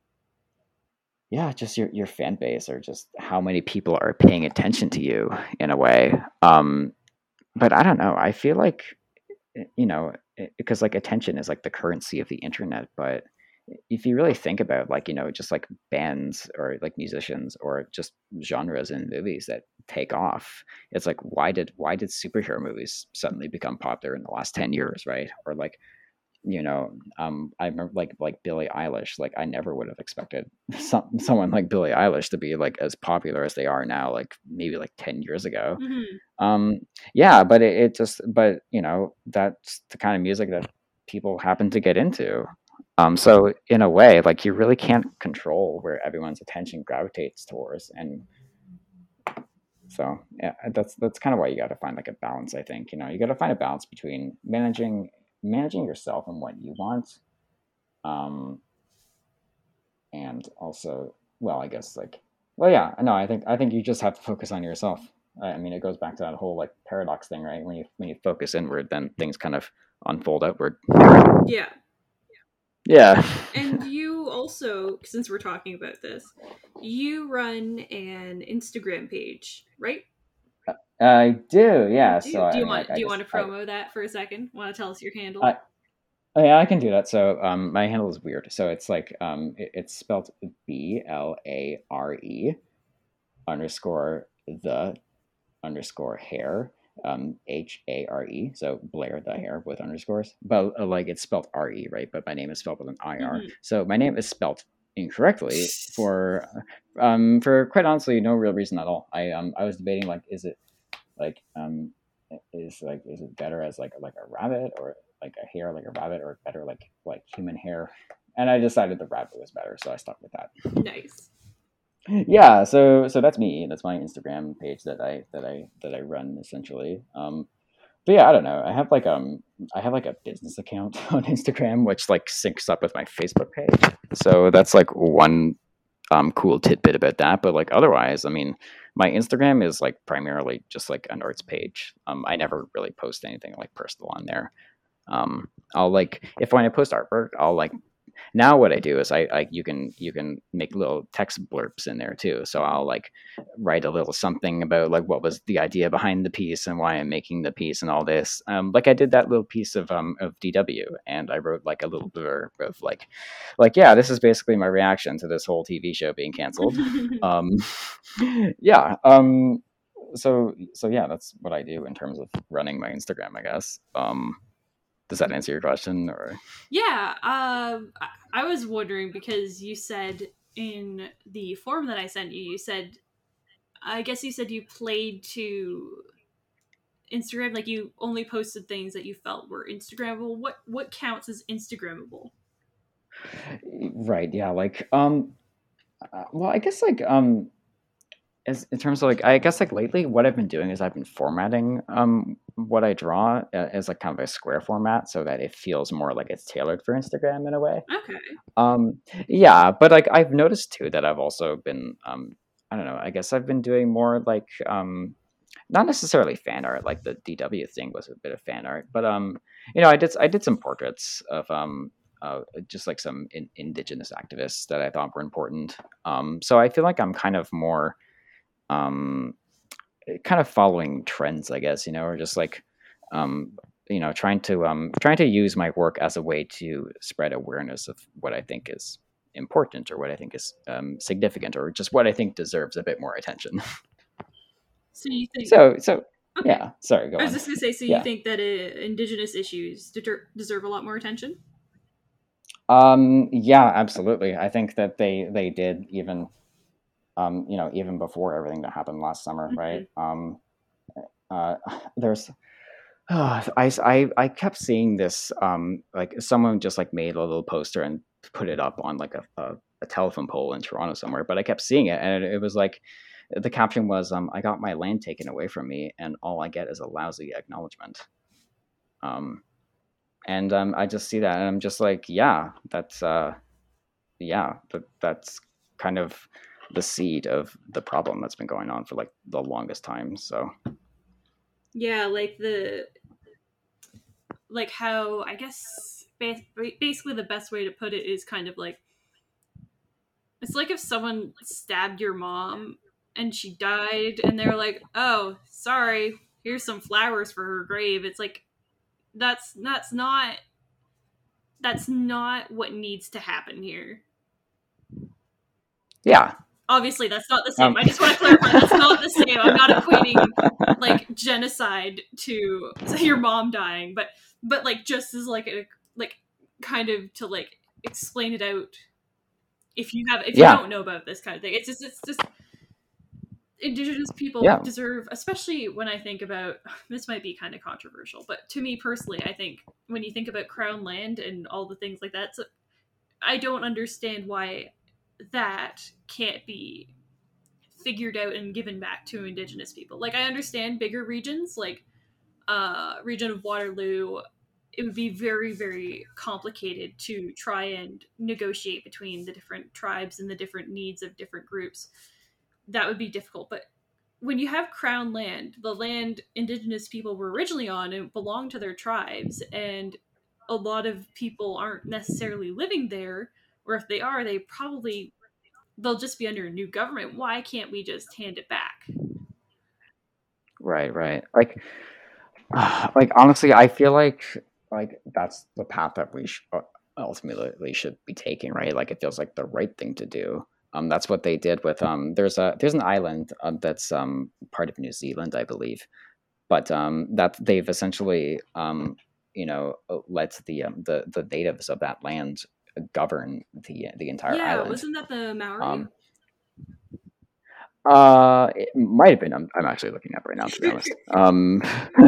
yeah, just your your fan base, or just how many people are paying attention to you, in a way. Um, but I don't know. I feel like, you know, because like attention is like the currency of the internet. But if you really think about, like, you know, just like bands or like musicians or just genres in movies that take off, it's like, why did why did superhero movies suddenly become popular in the last ten years, right? Or like you know, um, I remember like like Billie Eilish. Like I never would have expected some someone like Billie Eilish to be like as popular as they are now. Like maybe like ten years ago. Hmm. Um, yeah, but it, it just but you know that's the kind of music that people happen to get into. Um, so in a way, like you really can't control where everyone's attention gravitates towards, and so yeah, that's that's kind of why you got to find like a balance. I think you know you got to find a balance between managing managing yourself and what you want, um, and also, well, I guess like, well, yeah, no, I think I think you just have to focus on yourself. I I mean, it goes back to that whole like paradox thing, right? When you when you focus inward, then things kind of unfold outward. Yeah. Yeah. And you also, since we're talking about this, you run an Instagram page, right? I do, You yeah. So do. Do I you mean, like, want I do you guess want to I, promo that for a second? Want to tell us your handle? I, oh, yeah, I can do that. So, um, my handle is weird. So it's like, um, it, it's spelled B L A R E underscore the underscore hair, um, H A R E. So Blair the hair with underscores, but uh, like it's spelled R E, right? But my name is spelled with an I R. Mm-hmm. So my name is spelled incorrectly for, um, for quite honestly, no real reason at all. I, um, I was debating like, is it like, um, is like, is it better as like, like a rabbit or like a hair, like a rabbit, or better like, like human hair? And I decided the rabbit was better. So I stuck with that. Nice. Yeah, so so that's me. That's my Instagram page that I that I that I run essentially. Um, but yeah, I don't know. I have like um I have like a business account on Instagram which like syncs up with my Facebook page. So that's like one um cool tidbit about that. But like otherwise, I mean, my Instagram is like primarily just like an arts page. Um, I never really post anything like personal on there. Um, I'll like if when I post artwork, I'll like now what I do is I, I you can you can make little text blurbs in there too. So I'll like write a little something about like what was the idea behind the piece and why I'm making the piece and all this. Um, like I did that little piece of um of D W, and I wrote like a little blurb of like like yeah, this is basically my reaction to this whole T V show being canceled. um, yeah. Um, so so yeah, that's what I do in terms of running my Instagram, I guess. Um, does that answer your question? Or Yeah, um, I, I was wondering because you said in the form that I sent you, you said, I guess you said you played to Instagram, like you only posted things that you felt were Instagrammable. What what counts as Instagrammable? right, yeah, like um, uh, well, I guess like um, as in terms of like I guess like lately, what I've been doing is I've been formatting um what I draw uh, as like kind of a square format so that it feels more like it's tailored for Instagram in a way. Okay. Um, yeah, but like I've noticed too that I've also been um, I don't know. I guess I've been doing more like um, not necessarily fan art. Like the D W thing was a bit of fan art, but um, you know, I did I did some portraits of um. Uh, just like some in, indigenous activists that I thought were important. Um, so I feel like I'm kind of more um, kind of following trends, I guess, you know, or just like, um, you know, trying to um, trying to use my work as a way to spread awareness of what I think is important or what I think is um, significant or just what I think deserves a bit more attention. So you think? so, so Okay. yeah. Sorry, go I was on. just gonna say. So you Yeah. think that uh, Indigenous issues deter- deserve a lot more attention? Um, yeah, absolutely. I think that they they did even um, you know even before everything that happened last summer, Mm-hmm. right? Um, uh, there's Oh, I, I, I kept seeing this, um, like someone just like made a little poster and put it up on like a, a, a telephone pole in Toronto somewhere, but I kept seeing it and it, it was like, the caption was, um, I got my land taken away from me and all I get is a lousy acknowledgement. Um, and um, I just see that and I'm just like, yeah, that's, uh, yeah, that, that's kind of the seed of the problem that's been going on for like the longest time. So, Yeah, like the like how I guess ba- basically the best way to put it is kind of like it's like if someone stabbed your mom and she died and they're like, "Oh, sorry, here's some flowers for her grave." It's like that's that's not that's not what needs to happen here. yeah. Obviously, that's not the same. Um, I just want to clarify that's not the same. I'm not equating like genocide to your mom dying, but but like just as like a like kind of to like explain it out if you have if you Yeah, don't know about this kind of thing. It's just it's just Indigenous people yeah, deserve, especially when I think about this might be kind of controversial, but to me personally, I think when you think about crown land and all the things like that, so I don't understand why that can't be figured out and given back to Indigenous people. Like I understand bigger regions, like uh, region of Waterloo, it would be very very complicated to try and negotiate between the different tribes and the different needs of different groups. That would be difficult, but when you have crown land, the land Indigenous people were originally on, it belonged to their tribes, and a lot of people aren't necessarily living there, or if they are, they probably they'll just be under a new government. Why can't we just hand it back? right, right. Like, like honestly, I feel like like that's the path that we sh- uh, ultimately should be taking, right? Like, it feels like the right thing to do. Um, that's what they did with um. There's a there's an island uh, that's um part of New Zealand, I believe, but um that they've essentially um you know uh, let the um, the the natives of that land govern the the entire Yeah, island. wasn't that the Maori? Um, Uh, it might have been. I'm, I'm actually looking up right now, to be honest. Um,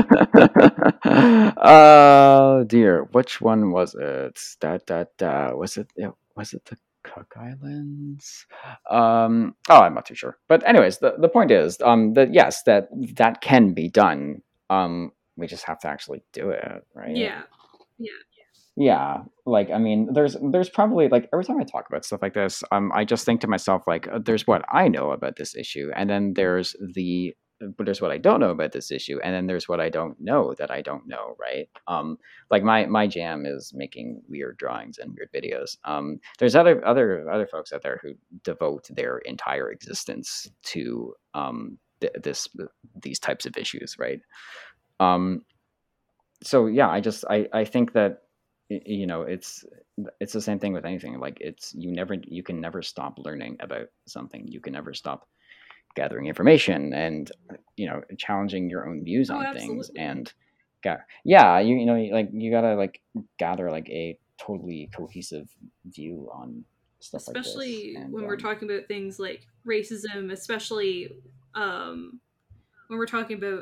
uh, dear, which one was it? That that uh, was it? it- Was it the Cook Islands? Um, oh, I'm not too sure. But anyways, the, the point is, um, that yes, that that can be done. Um, we just have to actually do it, right? Yeah, yeah. Yeah, like, I mean, there's there's probably, like, every time I talk about stuff like this, um, I just think to myself, like, uh, there's what I know about this issue, and then there's the but there's what I don't know about this issue, and then there's what I don't know that I don't know, right? Um, like, my my jam is making weird drawings and weird videos. Um, there's other other other folks out there who devote their entire existence to um th- this these types of issues, right? Um, so yeah, I just I I think that y- you know it's it's the same thing with anything. Like, it's you never you can never stop learning about something. You can never stop gathering information and you know challenging your own views Oh, on things. absolutely. And got yeah, you you know like you gotta like gather like a totally cohesive view on stuff like this. Especially And when we're um, talking about things like racism, especially um, when we're talking about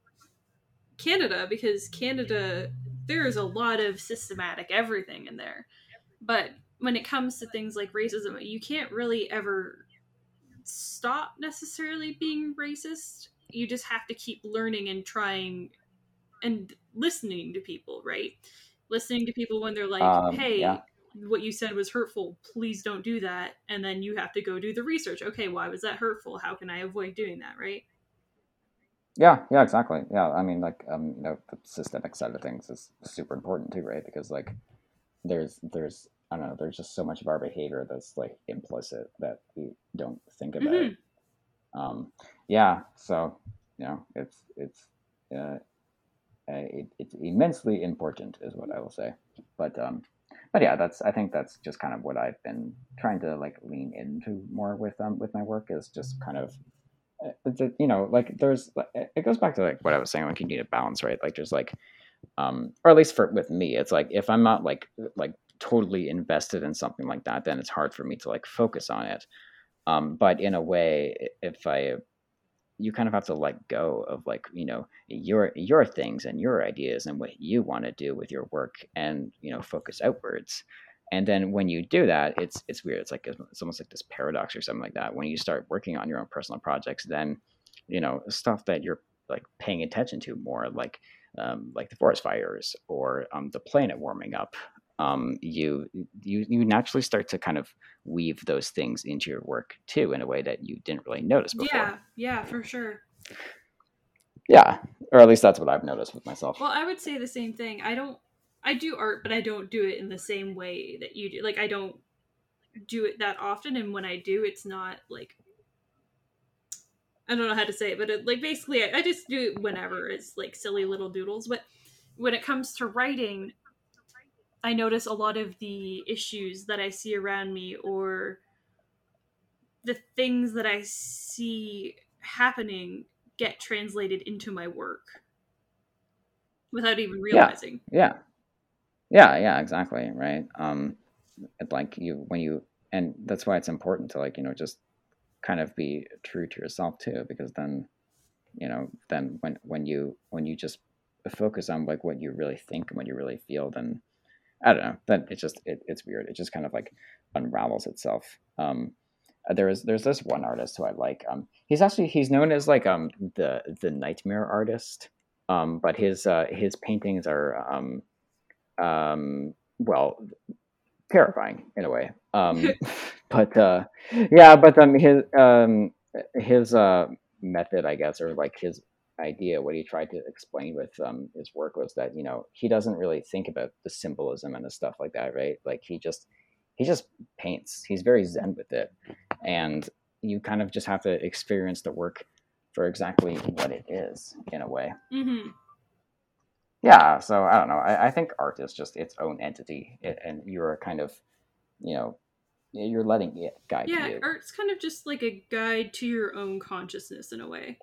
Canada, because Canada, there is a lot of systematic everything in there. But when it comes to things like racism, you can't really ever stop necessarily being racist. You just have to keep learning and trying and listening to people, right? Listening to people when they're like, um, yeah, hey, what you said was hurtful. Please don't do that. And then you have to go do the research. Okay, why was that hurtful? How can I avoid doing that, right? yeah, yeah, exactly. Yeah, I mean, like, um, you know, the systemic side of things is super important too, right? Because, like, there's there's I don't know, there's just so much of our behavior that's like implicit that we don't think about. Mm-hmm. Um, yeah, so you know, it's it's uh, uh, it, it's immensely important, is what I will say. But um, but yeah, that's I think that's just kind of what I've been trying to like lean into more with um with my work, is just kind of uh, the, you know like there's it goes back to like what I was saying, like you need a balance, right? Like there's like um or at least for with me, it's like if I'm not like like totally invested in something like that, then it's hard for me to like focus on it. Um but in a way, if I you kind of have to let go of like you know your your things and your ideas and what you want to do with your work, and you know focus outwards. And then when you do that, it's it's weird, it's like it's almost like this paradox or something like that. When you start working on your own personal projects, then you know stuff that you're like paying attention to more, like um, like the forest fires or um, the planet warming up, um, you you you naturally start to kind of weave those things into your work too, in a way that you didn't really notice before. Yeah, yeah, for sure. Yeah, or at least that's what I've noticed with myself. Well, I would say the same thing. I don't, I do art, but I don't do it in the same way that you do. Like, I don't do it that often. And when I do, it's not like, I don't know how to say it, but it, like basically, I, I just do it whenever. It's like silly little doodles. But when it comes to writing, I notice a lot of the issues that I see around me or the things that I see happening get translated into my work without even Yeah, realizing. yeah, Yeah, yeah, exactly, right. Um, it, like you when you and that's why it's important to like you know just kind of be true to yourself too, because then you know then when when you when you just focus on like what you really think and what you really feel, then I don't know, then it just it, it's weird. It just kind of like unravels itself. Um, uh, there is there's this one artist who I like. Um, he's actually he's known as like um the the nightmare artist. Um, but his uh, his paintings are um um well terrifying in a way. Um, but uh, yeah, but um, his um, his uh, method, I guess, or like his idea, what he tried to explain with um, his work was that you know he doesn't really think about the symbolism and the stuff like that, right? Like he just he just paints. He's very zen with it, and you kind of just have to experience the work for exactly what it is in a way. Mm-hmm. Yeah, so I don't know. I, I think art is just its own entity, it, and you're kind of you know you're letting it guide Yeah, you. art's kind of just like a guide to your own consciousness in a way.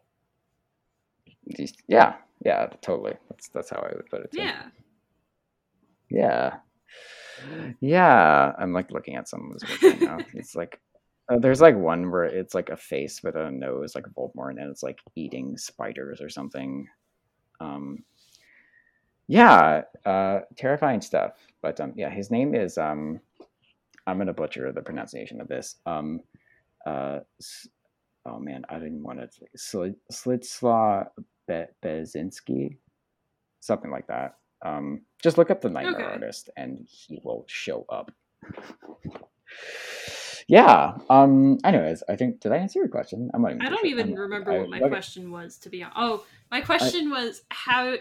Yeah, yeah, totally. That's that's how I would put it too. Yeah. Yeah, yeah. I'm like looking at some of his work right now. It's like uh, there's like one where it's like a face with a nose, like a Voldemort, and it's like eating spiders or something. Um, yeah, uh, terrifying stuff. But um, yeah, his name is um, I'm gonna butcher the pronunciation of this. Um, uh, oh man, I didn't want to Sl- Slitslaw Be- Bezinski, something like that. Um, just look up the Nightmare Okay. Artist, and he will show up. Yeah. Um. Anyways, I think did I answer your question? I'm not even I don't sure. even I'm, remember I, what my I, question was, to be honest. Oh, my I, question was how.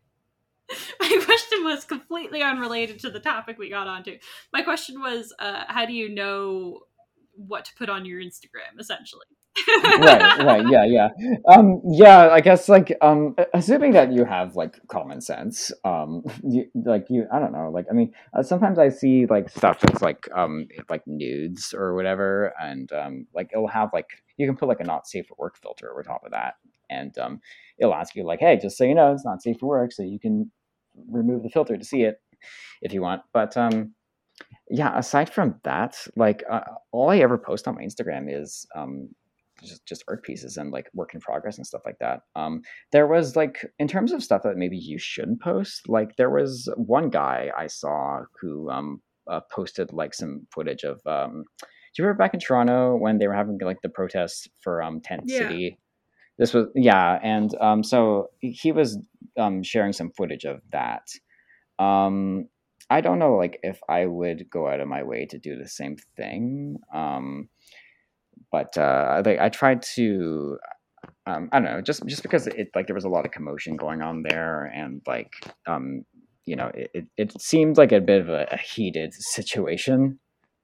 My question was completely unrelated to the topic we got onto. My question was, uh, how do you know what to put on your Instagram, essentially? right, right, yeah, yeah, um, yeah. I guess like um, assuming that you have like common sense, um, you, like you, I don't know, like I mean, uh, sometimes I see like stuff that's like um, like nudes or whatever, and um, like it'll have like you can put like a not safe for work filter over top of that, and um, it'll ask you like, hey, just so you know, it's not safe for work, so you can remove the filter to see it if you want. But um, yeah, aside from that, like uh, all I ever post on my Instagram is um, just just art pieces and like work in progress and stuff like that. Um, there was like in terms of stuff that maybe you shouldn't post. Like there was one guy I saw who um, uh, posted like some footage of. Um, do you remember back in Toronto when they were having like the protests for um, Tent Yeah. City? This was yeah, and um, so he was um, sharing some footage of that. Um, I don't know, like if I would go out of my way to do the same thing. Um, but uh, like I tried to, um, I don't know, just just because it like there was a lot of commotion going on there, and like um, you know, it, it, it seemed like a bit of a, a heated situation.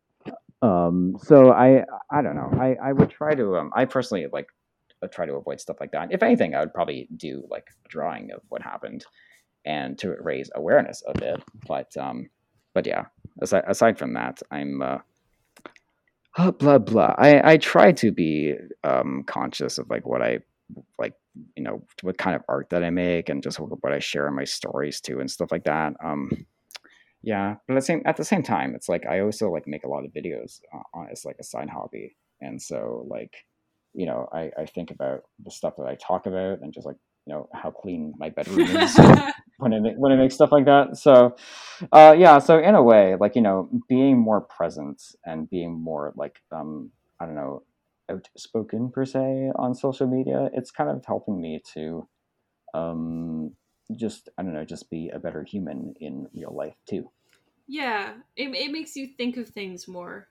Um, so I I don't know. I I would try to um, I personally like uh, try to avoid stuff like that. If anything, I would probably do like a drawing of what happened and to raise awareness of it. But um, but yeah, aside, aside from that, I'm uh, uh, blah blah. I I try to be um conscious of like what I like, you know, what kind of art that I make and just what I share in my stories too and stuff like that. Um, yeah, but at the same at the same time, it's like I also like make a lot of videos uh, on as like a side hobby, and so like you know I I think about the stuff that I talk about and just like you know how clean my bedroom is when I make, when I make stuff like that. So uh, yeah, so in a way, like you know, being more present and being more like um I don't know outspoken per se on social media, it's kind of helping me to um just I don't know just be a better human in real life too. Yeah, it, it makes you think of things more.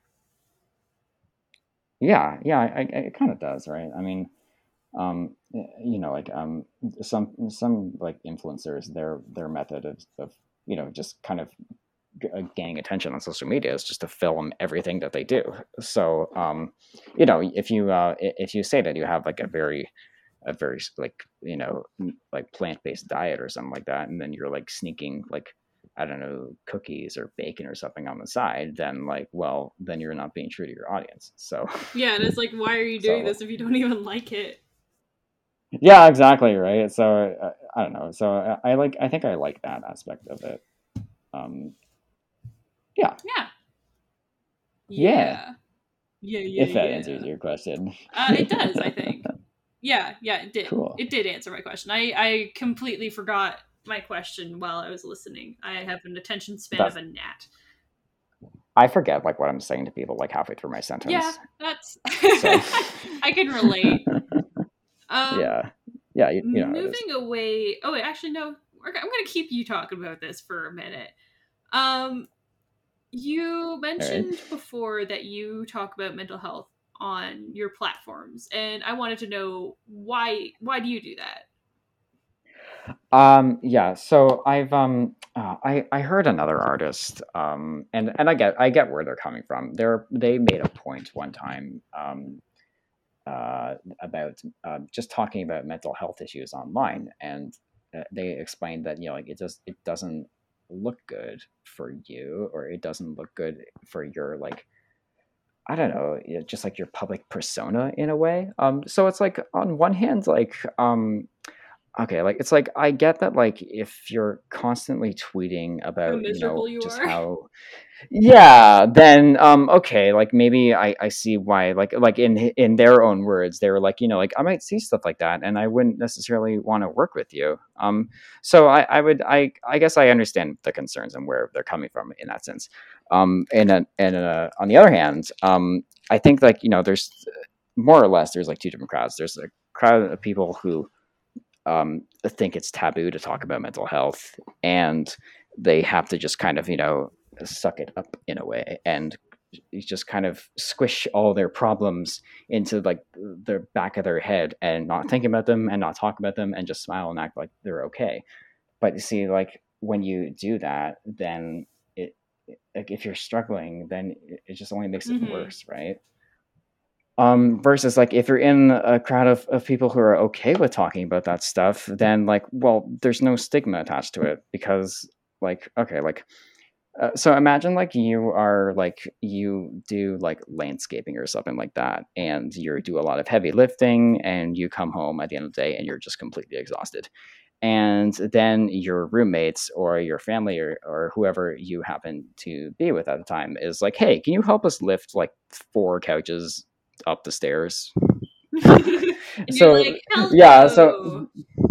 Yeah, yeah, I, I, it kind of does, right? I mean, um, you know, like um, some some like influencers, their their method of, of you know just kind of g- uh, gaining attention on social media is just to film everything that they do. So, um, you know, if you uh, i- if you say that you have like a very a very like you know like plant based diet or something like that, and then you're like sneaking like I don't know cookies or bacon or something on the side, then like well then you're not being true to your audience. So Yeah, and it's like, why are you doing so this if you don't even like it? yeah, exactly right. So uh, I don't know. So I, I like I think I like that aspect of it. Um, yeah, Yeah. yeah. Yeah. Yeah, yeah, If that answers yeah. your question. Uh, it does, I think. Yeah, yeah, it did. Cool. It did answer my question. I, I completely forgot my question while I was listening. I have an attention span of That's a gnat. I forget like what I'm saying to people like halfway through my Yeah, sentence. that's. So I can relate. Um, yeah, yeah, you, you know how it is. moving away. Oh, wait, actually, no. I'm going to keep you talking about this for a minute. Um, you All right. mentioned before that you talk about mental health on your platforms, and I wanted to know why. Why do you do that? Um, yeah, so I've um uh, I I heard another artist um and and I get I get where they're coming from. They're they made a point one time um uh about uh, just talking about mental health issues online, and uh, they explained that, you know, like it just it doesn't look good for you, or it doesn't look good for your like, I don't know, yeah, just like your public persona in a way. Um so it's like on one hand like um okay, like, it's like, I get that, like, if you're constantly tweeting How about, you know, miserable you just are. how yeah, then, um, okay, like, maybe I I see why, like like, in in their own words, they were like, you know, like, "I might see stuff like that, and I wouldn't necessarily wanna work with you." Um, so I I would I I guess I understand the concerns and where they're coming from in that sense. Um, and then and, uh, on the other hand, um, I think, like, you know, there's more or less, there's, like, two different crowds. There's a crowd of people who um, think it's taboo to talk about mental health, and they have to just kind of, you know, suck it up in a way, and you just kind of squish all their problems into like the back of their head and not think about them and not talk about them and just smile and act like they're okay. But you see, like when you do that, then it, like if you're struggling, then it just only makes it Mm-hmm. worse, right? Um, versus like if you're in a crowd of, of people who are okay with talking about that stuff, then like, well, there's no stigma attached to it because like, okay, like, uh, so imagine like you are like, you do like landscaping or something like that, and you do a lot of heavy lifting, and you come home at the end of the day and you're just completely exhausted. And then your roommates or your family, or, or whoever you happen to be with at the time is like, hey, can you help us lift like four couches up the stairs? And you're So like, hell yeah, so no.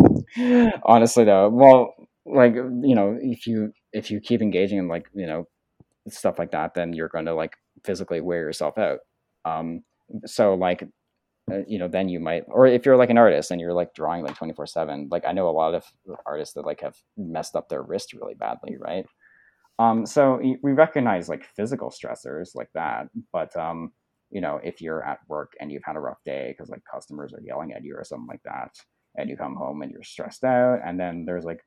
honestly though, well, like, you know, if you if you keep engaging in like, you know, stuff like that, then you're going to like physically wear yourself out. Um, so like, uh, you know, then you might, or if you're like an artist and you're like drawing like twenty four seven, like I know a lot of artists that like have messed up their wrist really badly, right? Um, so we recognize like physical stressors like that, but um, you know, if you're at work and you've had a rough day because like customers are yelling at you or something like that, and you come home and you're stressed out, and then there's like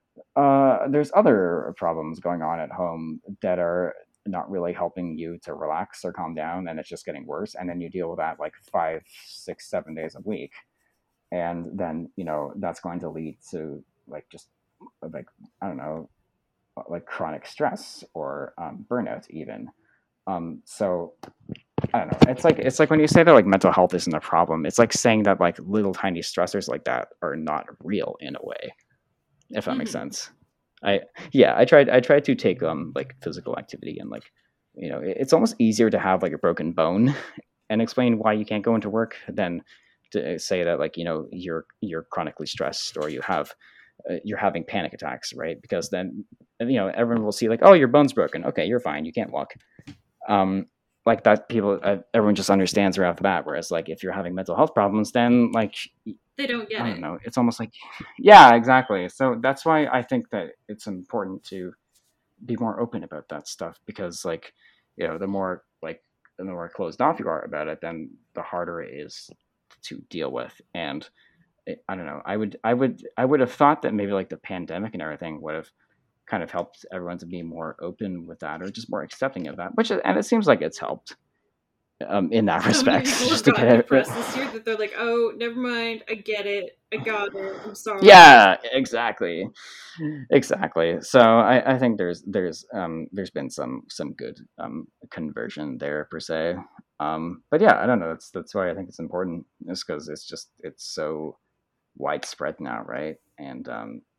uh, there's other problems going on at home that are not really helping you to relax or calm down, and it's just getting worse. And then you deal with that like five, six, seven days a week, and then you know that's going to lead to like just like, I don't know, like chronic stress or um, burnout even. Um, so I don't know. It's like it's like when you say that like mental health isn't a problem. It's like saying that like little tiny stressors like that are not real in a way, if that makes Mm-hmm. sense. I yeah, I tried I tried to take um like physical activity, and like, you know, it, it's almost easier to have like a broken bone and explain why you can't go into work than to say that like, you know, you're you're chronically stressed, or you have uh, you're having panic attacks, right? Because then, you know, everyone will see like, oh, your bone's broken, okay, you're fine, you can't walk. Um, like that, people uh, everyone just understands right off the bat. Whereas like if you're having mental health problems, then like They don't get I don't it. know. It's almost like, yeah, exactly. So that's why I think that it's important to be more open about that stuff, because, like, you know, the more like the more closed off you are about it, then the harder it is to deal with. And it, I don't know. I would, I would, I would have thought that maybe like the pandemic and everything would have kind of helped everyone to be more open with that, or just more accepting of that. Which, and it seems like it's helped um, in that So many respect, people have just to get gotten it. depressed this year that they're like, oh, never mind. I get it. I got it. I'm sorry. Yeah, exactly. Exactly. So I, I think there's there's um there's been some some good um conversion there per se. Um but yeah, I don't know. That's that's why I think it's important. Just because it's just it's so widespread now, right? And um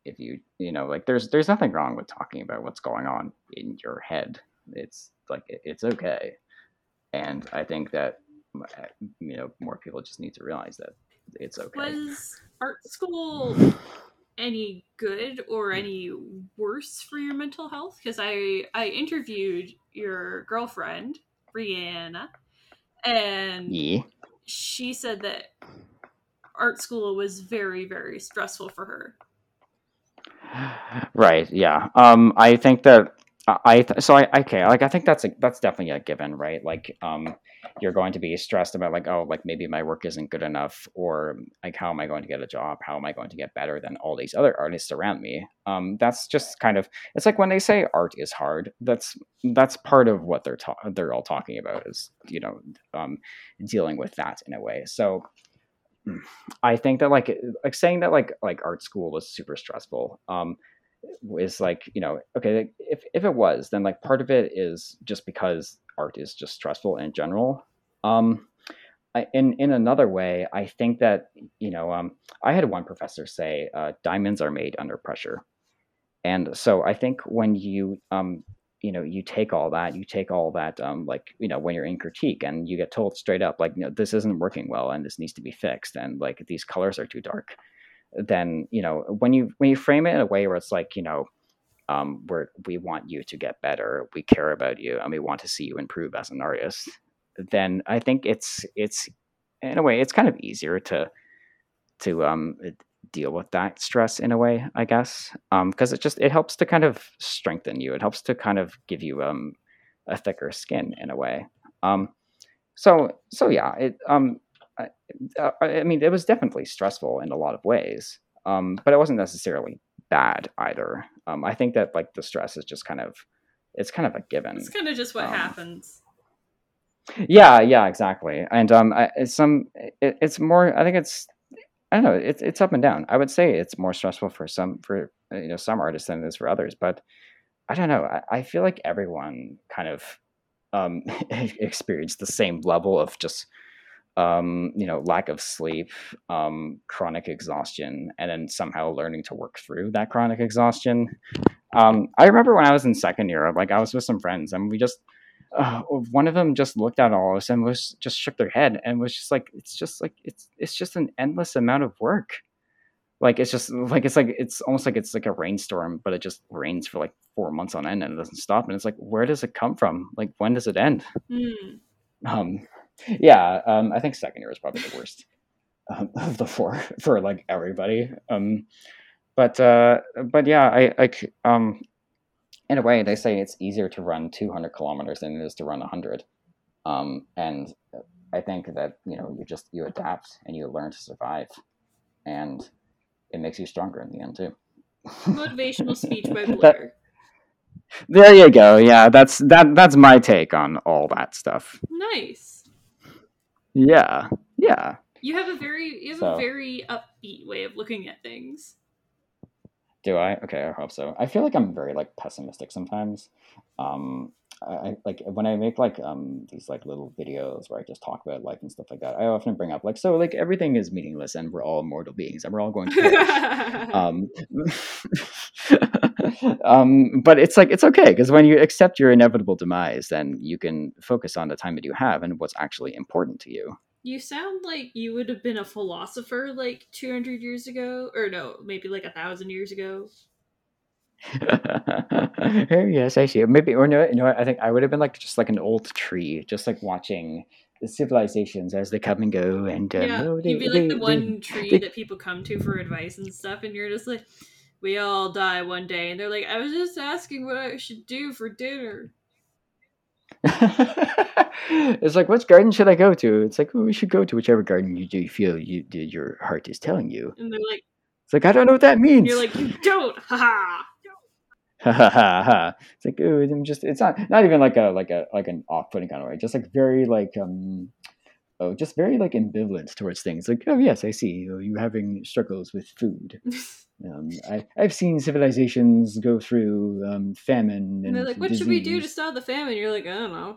if you you know like there's there's nothing wrong with talking about what's going on in your head. It's like it, it's okay, and I think that you know more people just need to realize that it's okay. Was art school any good or any worse for your mental health? Because I I interviewed your girlfriend Brianna, and Yeah. she said that art school was very very stressful for her. Right. Yeah. Um. I think that I I th- so I okay. Like I think that's a that's definitely a given, right? Like um, you're going to be stressed about like oh like maybe my work isn't good enough, or like how am I going to get a job? How am I going to get better than all these other artists around me? Um. That's just kind of it's like when they say art is hard. That's that's part of what they're ta- they're all talking about is you know um dealing with that in a way. So I think that like like saying that like like art school was super stressful um is like you know okay like, if if it was then like part of it is just because art is just stressful in general. um I, in in another way I think that you know um I had one professor say uh, diamonds are made under pressure. And so I think when you um you know you take all that you take all that um like you know when you're in critique and you get told straight up like you know this isn't working well and this needs to be fixed and like these colors are too dark, then you know when you when you frame it in a way where it's like you know um where we want you to get better, we care about you, and we want to see you improve as an artist, then I think it's it's in a way it's kind of easier to to um deal with that stress in a way, I guess, um because it just it helps to kind of strengthen you, it helps to kind of give you um a thicker skin in a way. um so so yeah it um I, uh, I mean it was definitely stressful in a lot of ways, um but it wasn't necessarily bad either. um I think that like the stress is just kind of it's kind of a It's given. kind of just what um happens. yeah, yeah, exactly. And um I, it's some it, it's more I think it's I don't know. It's it's up and down. I would say it's more stressful for some for uh, you know some artists than it is for others. But I don't know. I, I feel like everyone kind of um, experienced the same level of just um, you know lack of sleep, um, chronic exhaustion, and then somehow learning to work through that chronic exhaustion. Um, I remember when I was in second year, like I was with some friends, and we just uh, one of them just looked at all of us and was just shook their head and was just like, it's just like it's it's just an endless amount of work. Like it's just like it's like it's almost like it's like a rainstorm, but it just rains for like four months on end and it doesn't stop. And it's like, where does it come from? Like when does it end? Hmm. Um, yeah, um, I think second year is probably the worst um, of the four for like everybody. Um, but uh, but yeah, I like um, in a way they say it's easier to run two hundred kilometers than it is to run one hundred. Um, and I think that you know you just you adapt and you learn to survive, and it makes you stronger in the end too. Motivational speech by that, Blair. there you go. Yeah, that's that. That's my take on all that stuff. Nice. Yeah, yeah. You have a very you have a So, very upbeat way of looking at things. do I? Okay, I hope so. I feel like I'm very like pessimistic sometimes. Um, I like when I make like um these like little videos where I just talk about life and stuff like that. I often bring up like so like everything is meaningless and we're all mortal beings and we're all going to perish. Um, um, but it's like it's okay because when you accept your inevitable demise, then you can focus on the time that you have and what's actually important to you. You sound like you would have been a philosopher like two hundred years ago, or no, maybe like a thousand years ago. Oh, yes, I see. Maybe or no, you know, what, I think I would have been like just like an old tree, just like watching the civilizations as they come and go, and um, Yeah, oh, you'd they, be like they, the they, one tree they. that people come to for advice and stuff, and you're just like, we all die one day, and they're like, I was just asking what I should do for dinner. It's like, which garden should I go to? It's like, oh, we should go to whichever garden you do feel you your heart is telling you. And they're like, It's like I don't know what that and you're means. like, you don't, haha. Ha ha ha ha. It's like, oh, I'm just. It's not not even like a like a like an off-putting kind of way. Just like very like um oh, just very like ambivalent towards things. Like, oh yes, I see. Oh, you having struggles with food. Um, I I've seen civilizations go through um, famine And they're and like, what should we do to disease. stop the famine? You're like, I don't know.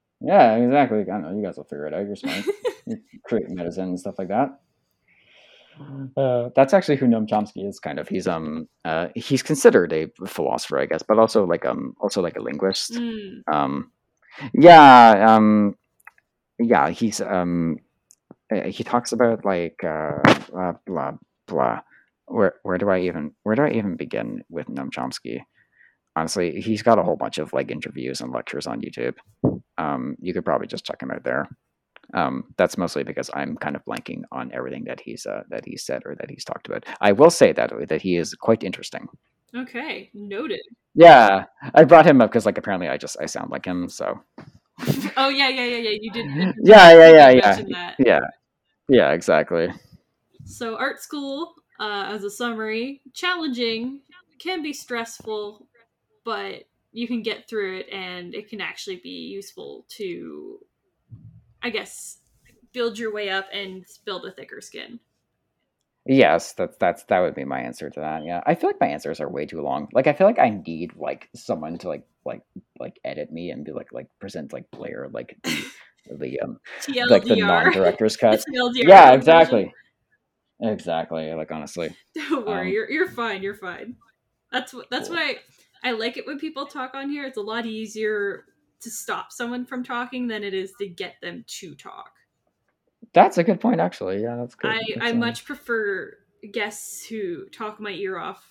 Yeah, exactly. I don't know. You guys will figure it out. You're smart. You create medicine and stuff like that. Uh, that's actually who Noam Chomsky is. Kind of, he's um uh he's considered a philosopher, I guess, but also like um also like a linguist. Mm. Um, yeah, um, yeah, he's um uh, he talks about like uh blah blah blah. Where where do I even where do I even begin with Noam Chomsky? Honestly, he's got a whole bunch of like interviews and lectures on YouTube. Um, you could probably just check him out there. Um, that's mostly because I'm kind of blanking on everything that he's uh, that he's said or that he's talked about. I will say that that he is quite interesting. Okay, noted. Yeah, I brought him up because like apparently I just I sound like him. So. Oh yeah, yeah, yeah, yeah. You did. mention Yeah, that. yeah, You yeah, did yeah, mention that. yeah, yeah, exactly. So art school, uh, as a summary, challenging, can be stressful, but you can get through it, and it can actually be useful to, I guess, build your way up and build a thicker skin. Yes, that's that's that would be my answer to that. Yeah, I feel like my answers are way too long. Like I feel like I need like someone to like like like edit me and be like like present like Blair like the the um like the T L D R. non-director's cut. T L D R Yeah, version. exactly. Exactly. Like honestly. Don't worry, Um, you're you're fine. You're fine. That's what that's cool. why I, I like it when people talk on here. It's a lot easier to stop someone from talking than it is to get them to talk. That's a good point, actually. Yeah, that's good. I That's, I um, much prefer guests who talk my ear off.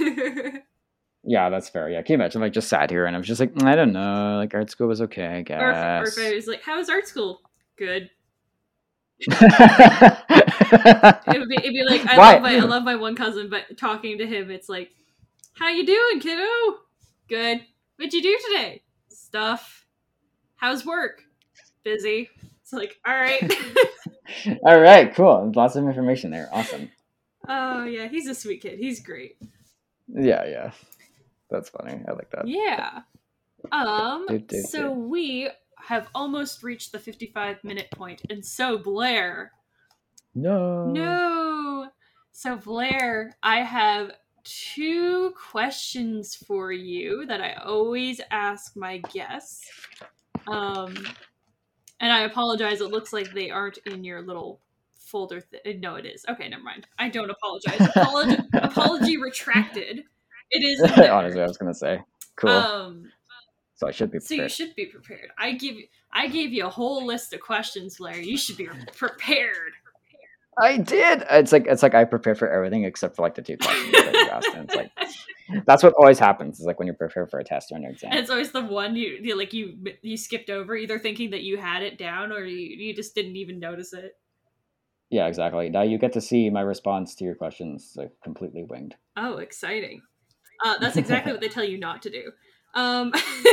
yeah, that's fair. Yeah, can you imagine like just sat here and I was just like, "Mm, I don't know, like art school was okay, I or, if, or if guess. I was like, "How was art school?" Good. It would be, it'd be like, I Why? love my I love my one cousin, but talking to him, it's like, "How you doing, kiddo?" Good. What'd you do today? Stuff. How's work? Busy. It's like, all right. All right, cool. Lots of information there. Awesome. Oh yeah, he's a sweet kid. He's great. Yeah, yeah. That's funny. I like that. Yeah. Um. Do, do, so do. we have almost reached the fifty-five minute point, and so Blair. No. No. So Blair, I have two questions for you that I always ask my guests. Um, and I apologize. It looks like they aren't in your little folder. Th- no, it is. Okay, never mind. I don't apologize. Apology, apology retracted. It is in there. Honestly, I was gonna say cool. Um, so I should be prepared. So you should be prepared. I give I gave you a whole list of questions, Blair. You should be prepared. I did. It's like it's like I prepared for everything except for like the two questions that you asked. And it's like that's what always happens. Is like when you prepare for a test or an exam. And it's always the one you, you like you you skipped over, either thinking that you had it down or you, you just didn't even notice it. Yeah, exactly. Now you get to see my response to your questions, like completely winged. Oh, exciting! Uh, that's exactly what they tell you not to do. Um,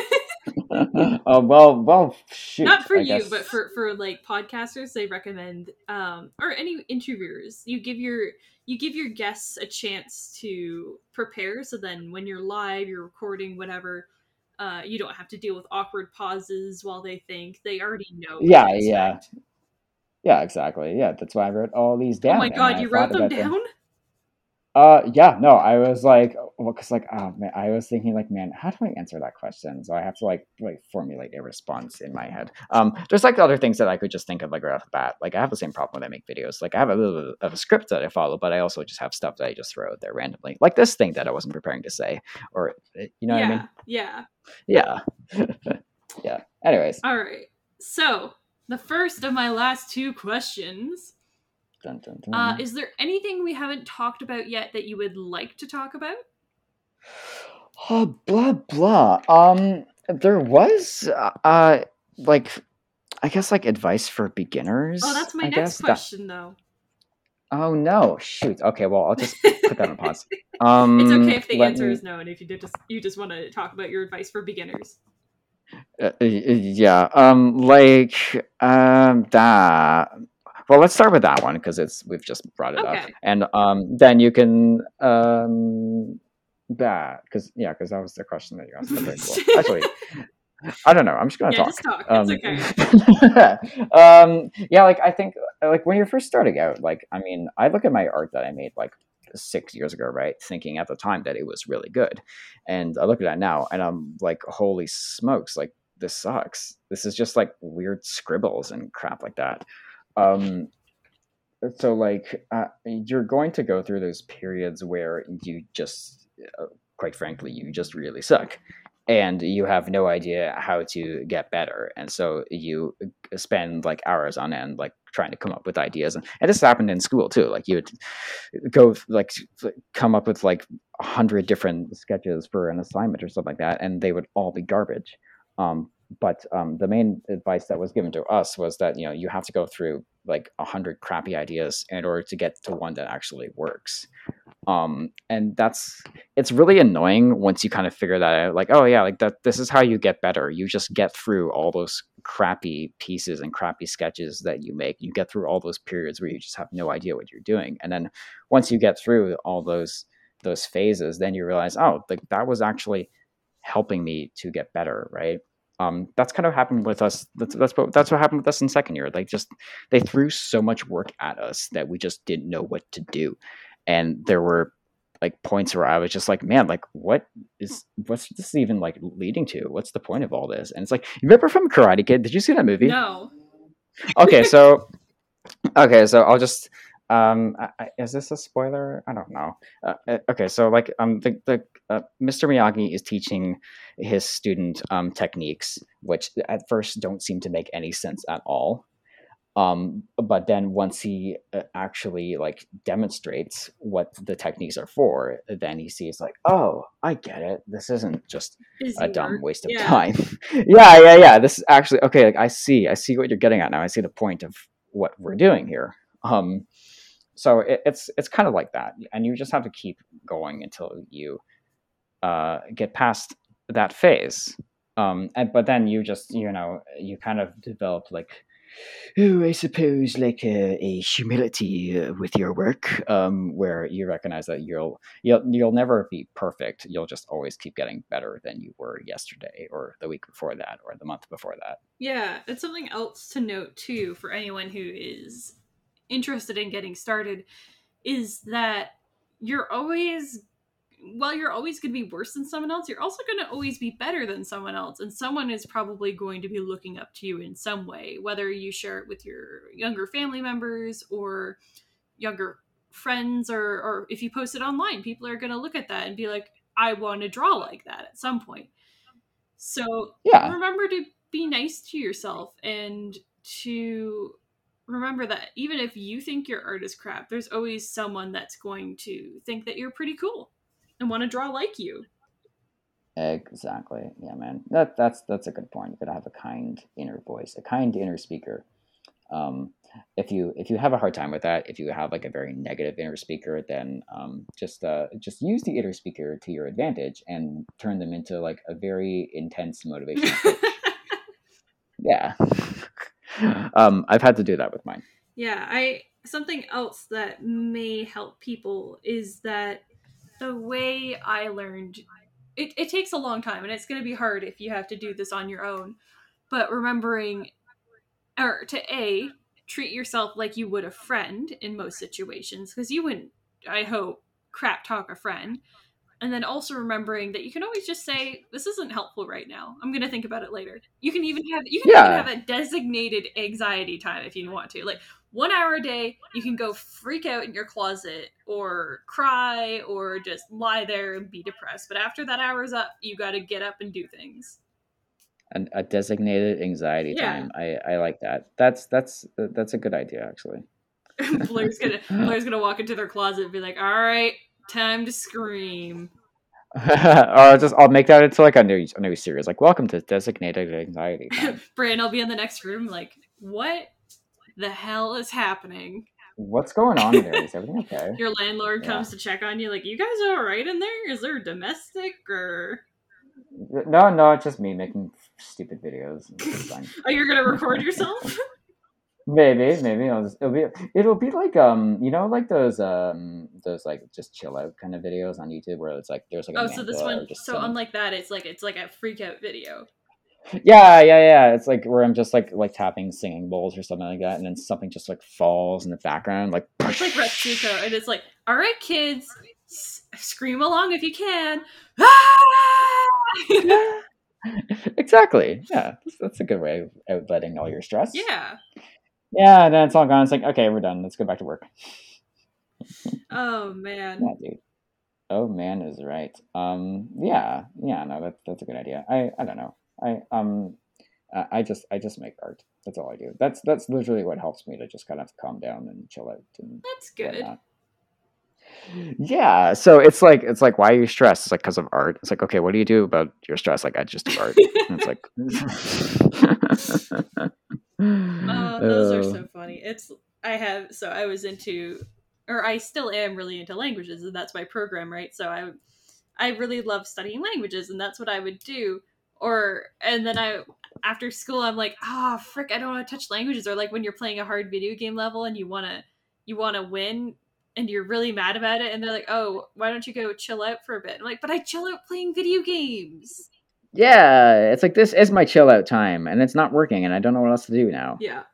uh, well, well, shoot. Not for I you, guess. but for, for like podcasters, they recommend um, or any interviewers. You give your you give your guests a chance to prepare, so then when you're live, you're recording, whatever, uh, you don't have to deal with awkward pauses while they think. They already know. What Yeah, to yeah, yeah, exactly. Yeah, that's why I wrote all these down. Oh my god, you wrote them down? Them. Uh, yeah, no, I was like, well, cause like, oh man, I was thinking like, man, how do I answer that question? So I have to like, like formulate a response in my head. Um, there's like other things that I could just think of like right off the bat. Like I have the same problem when I make videos. Like I have a little bit of a script that I follow, but I also just have stuff that I just throw out there randomly, like this thing that I wasn't preparing to say, or you know yeah, what I mean? Yeah. Yeah. Yeah. Anyways. All right. So the first of my last two questions. Dun, dun, dun. Uh, is there anything we haven't talked about yet that you would like to talk about? Oh, blah blah. Um, there was uh, like, I guess like advice for beginners. Oh, that's my I next guess. question, that... though. Oh no! Shoot. Okay, well, I'll just put that on pause. Um, it's okay if the answer me... is no, and if you did just you just want to talk about your advice for beginners. Uh, yeah. Um, like um that. Well, let's start with that one because it's we've just brought it okay. up, and um, then you can um, that because yeah, because that was the question that you asked. Okay, cool. Actually, I don't know. I'm just gonna yeah, talk. Just talk. Um, it's okay. um, yeah, like I think like when you're first starting out, like I mean, I look at my art that I made like six years ago, right? Thinking at the time that it was really good, and I look at that now, and I'm like, holy smokes! Like this sucks. This is just like weird scribbles and crap like that. Um, so like uh, you're going to go through those periods where you just uh, quite frankly you just really suck and you have no idea how to get better, and so you spend like hours on end like trying to come up with ideas. And, and this happened in school too, like you would go like come up with like a hundred different sketches for an assignment or something like that, and they would all be garbage. um, but um, the main advice that was given to us was that you know you have to go through like a hundred crappy ideas in order to get to one that actually works. Um, and that's it's really annoying once you kind of figure that out. Like, oh yeah, like that. This is how you get better. You just get through all those crappy pieces and crappy sketches that you make. You get through all those periods where you just have no idea what you're doing, and then once you get through all those those phases, then you realize, oh, like that was actually helping me to get better, right? Um, that's kind of happened with us. That's that's what that's what happened with us in second year. Like, just they threw so much work at us that we just didn't know what to do, and there were like points where I was just like, man, like what is what's this even like leading to? What's the point of all this? And it's like, you remember from Karate Kid? Did you see that movie? No. Okay, so okay, so I'll just um, I, I- is this a spoiler? I don't know. Uh, uh, okay, so like um, the the uh, mister Miyagi is teaching his student um techniques, which at first don't seem to make any sense at all. Um, but then once he uh, actually like demonstrates what the techniques are for, then he sees like, oh, I get it. This isn't just a Busy dumb work. waste of Yeah. time. yeah, yeah, yeah. This is actually okay. Like I see, I see what you're getting at now. I see the point of what we're doing here. Um, so it, it's it's kind of like that, and you just have to keep going until you uh, get past that phase. Um, and but then you just you know you kind of develop like, oh, I suppose like a, a humility uh, with your work, um, where you recognize that you'll you'll you'll never be perfect. You'll just always keep getting better than you were yesterday, or the week before that, or the month before that. Yeah, it's something else to note too for anyone who is interested in getting started is that you're always while you're always going to be worse than someone else, you're also going to always be better than someone else, and someone is probably going to be looking up to you in some way, whether you share it with your younger family members or younger friends, or or if you post it online, people are going to look at that and be like, I want to draw like that at some point. So Yeah, remember to be nice to yourself and to remember that even if you think your art is crap, there's always someone that's going to think that you're pretty cool and want to draw like you. exactly. Yeah, man. That that's that's a good point. You gotta have a kind inner voice, a kind inner speaker. Um, if you if you have a hard time with that, if you have like a very negative inner speaker, then um, just uh, just use the inner speaker to your advantage and turn them into like a very intense motivational coach. Yeah. um, I've had to do that with mine. Yeah, I something else that may help people is that the way I learned it, it takes a long time and it's going to be hard if you have to do this on your own, but remembering or to a treat yourself like you would a friend in most situations, because you wouldn't, I hope, crap talk a friend. And then also remembering that you can always just say, this isn't helpful right now, I'm going to think about it later. You can even have you can even Yeah, have a designated anxiety time if you want to, like one hour a day you can go freak out in your closet or cry or just lie there and be depressed, but after that hour's up you got to get up and do things. an, a designated anxiety Yeah. time. I I like that. That's that's that's a good idea actually. Blair's gonna Blair's gonna walk into their closet and be like, all right, time to scream. or I'll just I'll make that into like a new a new series, like welcome to designated anxiety time. Bran will be in the next room like, what the hell is happening? What's going on in there? Is everything okay? Your landlord Yeah. comes to check on you like, you guys all right in there? Is there domestic or... No, no, it's just me making stupid videos. It's fine. Oh, you're gonna record yourself? Maybe, maybe it'll, just, it'll be it'll be like um you know like those um those like just chill out kind of videos on YouTube where it's like there's like a Oh, so this mantra or one, just so some unlike that, it's like it's like a freak out video. yeah yeah yeah it's like where I'm just like like tapping singing bowls or something like that, and then something just like falls in the background like It's like Retsuko, and it's like, all right, kids, s- scream along if you can. exactly, yeah, that's, that's a good way of outletting all your stress. Yeah. Yeah, then it's all gone. It's like, okay, we're done. Let's go back to work. Oh man. Yeah, dude. Oh man is right. Um, yeah, yeah, no, that's that's a good idea. I I don't know. I um, I I just I just make art. That's all I do. That's that's literally what helps me to just kind of calm down and chill out and That's good. whatnot. Yeah, so it's like it's like why are you stressed? It's like because of art. It's like okay, what do you do about your stress? Like I just do art. And it's like, Oh, those are oh so funny. It's I have so I was into or I still am really into languages and that's my program, right? So I I really love studying languages and that's what I would do. Or and then I after school I'm like, ah, oh, frick, I don't want to touch languages. Or like when you're playing a hard video game level and you wanna you wanna win and you're really mad about it and they're like, oh, why don't you go chill out for a bit? I'm like, but I chill out playing video games. yeah, it's like this is my chill out time, and it's not working, and I don't know what else to do now. Yeah.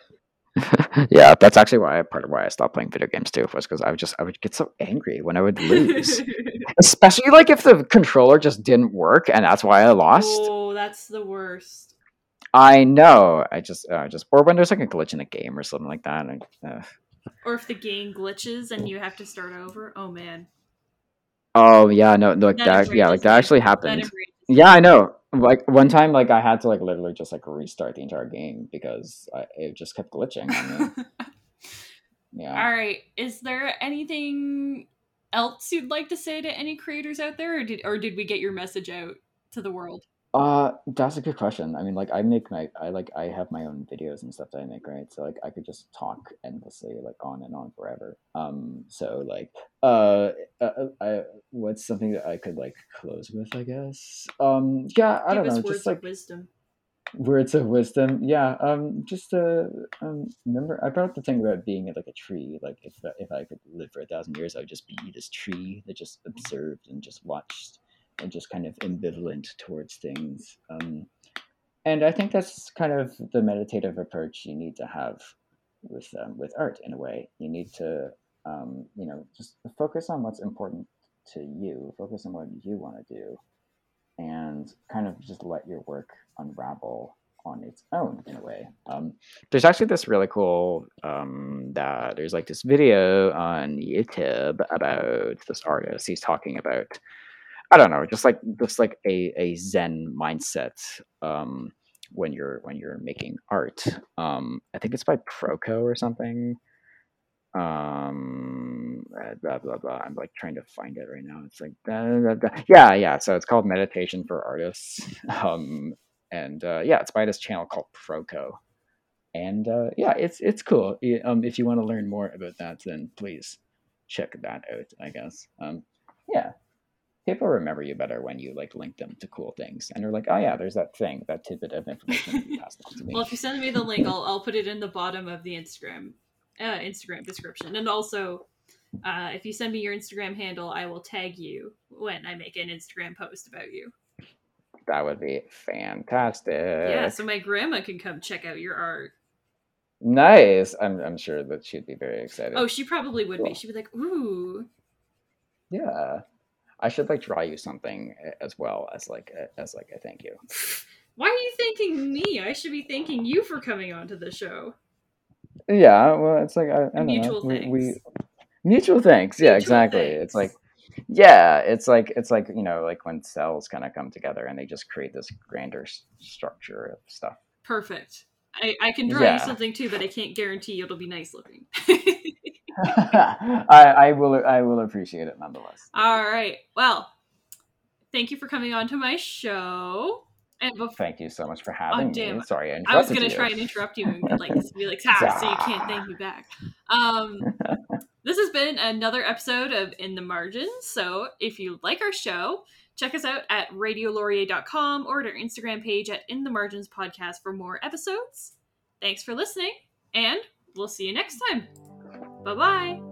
Yeah, that's actually why part of why I stopped playing video games too, was because I would just I would get so angry when I would lose, especially like if the controller just didn't work, and that's why I lost. Oh, that's the worst. I know. I just uh, just or when there's like a glitch in a game or something like that. And, uh, Or if the game glitches and you have to start over. Oh man. oh yeah, no, like That that. Yeah, like enrages that me. actually That happened. enrages Yeah, I know. Like one time, like I had to like literally just like restart the entire game because I, it just kept glitching on me. me. Yeah. All right. Is there anything else you'd like to say to any creators out there, or did or did we get your message out to the world? Uh, that's a good question. I mean, like I make my I like I have my own videos and stuff that I make, right? So like I could just talk endlessly, like on and on forever. Um, so like uh, uh I what's something that I could like close with, I guess. Um, yeah, I Give don't us know, words just of like wisdom. words of wisdom. Yeah, um, just uh, um, remember I brought up the thing about being like a tree. Like if if I could live for a thousand years, I would just be this tree that just observed and just watched and just kind of ambivalent towards things. Um, and I think that's kind of the meditative approach you need to have with um, with art in a way. You need to um, you know just focus on what's important to you, focus on what you want to do, and kind of just let your work unravel on its own in a way. Um, there's actually this really cool um, that there's like this video on YouTube about this artist. He's talking about I don't know, just like just like a, a Zen mindset um, when you're when you're making art. Um, I think it's by Proco or something. Um, uh, blah blah blah. I'm like trying to find it right now. It's like da, da, da. yeah, yeah. So it's called Meditation for Artists. Um, and uh, yeah, it's by this channel called Proco. And uh, yeah, it's it's cool. Um, if you want to learn more about that, then please check that out. I guess. Um, yeah, people remember you better when you like link them to cool things, and they're like, oh yeah, there's that thing, that tidbit of information that you passed on to me. Well, if you send me the link, I'll I'll put it in the bottom of the Instagram uh, Instagram description, and also. Uh, if you send me your Instagram handle, I will tag you when I make an Instagram post about you. That would be fantastic. Yeah, so my grandma can come check out your art. Nice. I'm I'm sure that she'd be very excited. Oh, she probably would Cool. be. She'd be like, ooh. Yeah. I should like draw you something as well as like a, as like a thank you. Why are you thanking me? I should be thanking you for coming onto the show. Yeah, well, it's like I, I don't Mutual know. We, thanks. we mutual thanks. Yeah, Mutual exactly. thanks. It's like yeah, it's like it's like you know like when cells kind of come together and they just create this grander s- structure of stuff. Perfect. I, I can draw Yeah. you something too, but I can't guarantee it'll be nice looking. I I will I will appreciate it nonetheless. All right. Well, thank you for coming on to my show. And before, Thank you so much for having oh, damn. me. Sorry, I interrupted I was gonna you. try and interrupt you and like be like, ah, so you can't thank me back. Um, this has been another episode of In the Margins. So if you like our show, check us out at radio laurier dot com or at our Instagram page at In the Margins Podcast for more episodes. Thanks for listening, and we'll see you next time. Bye bye.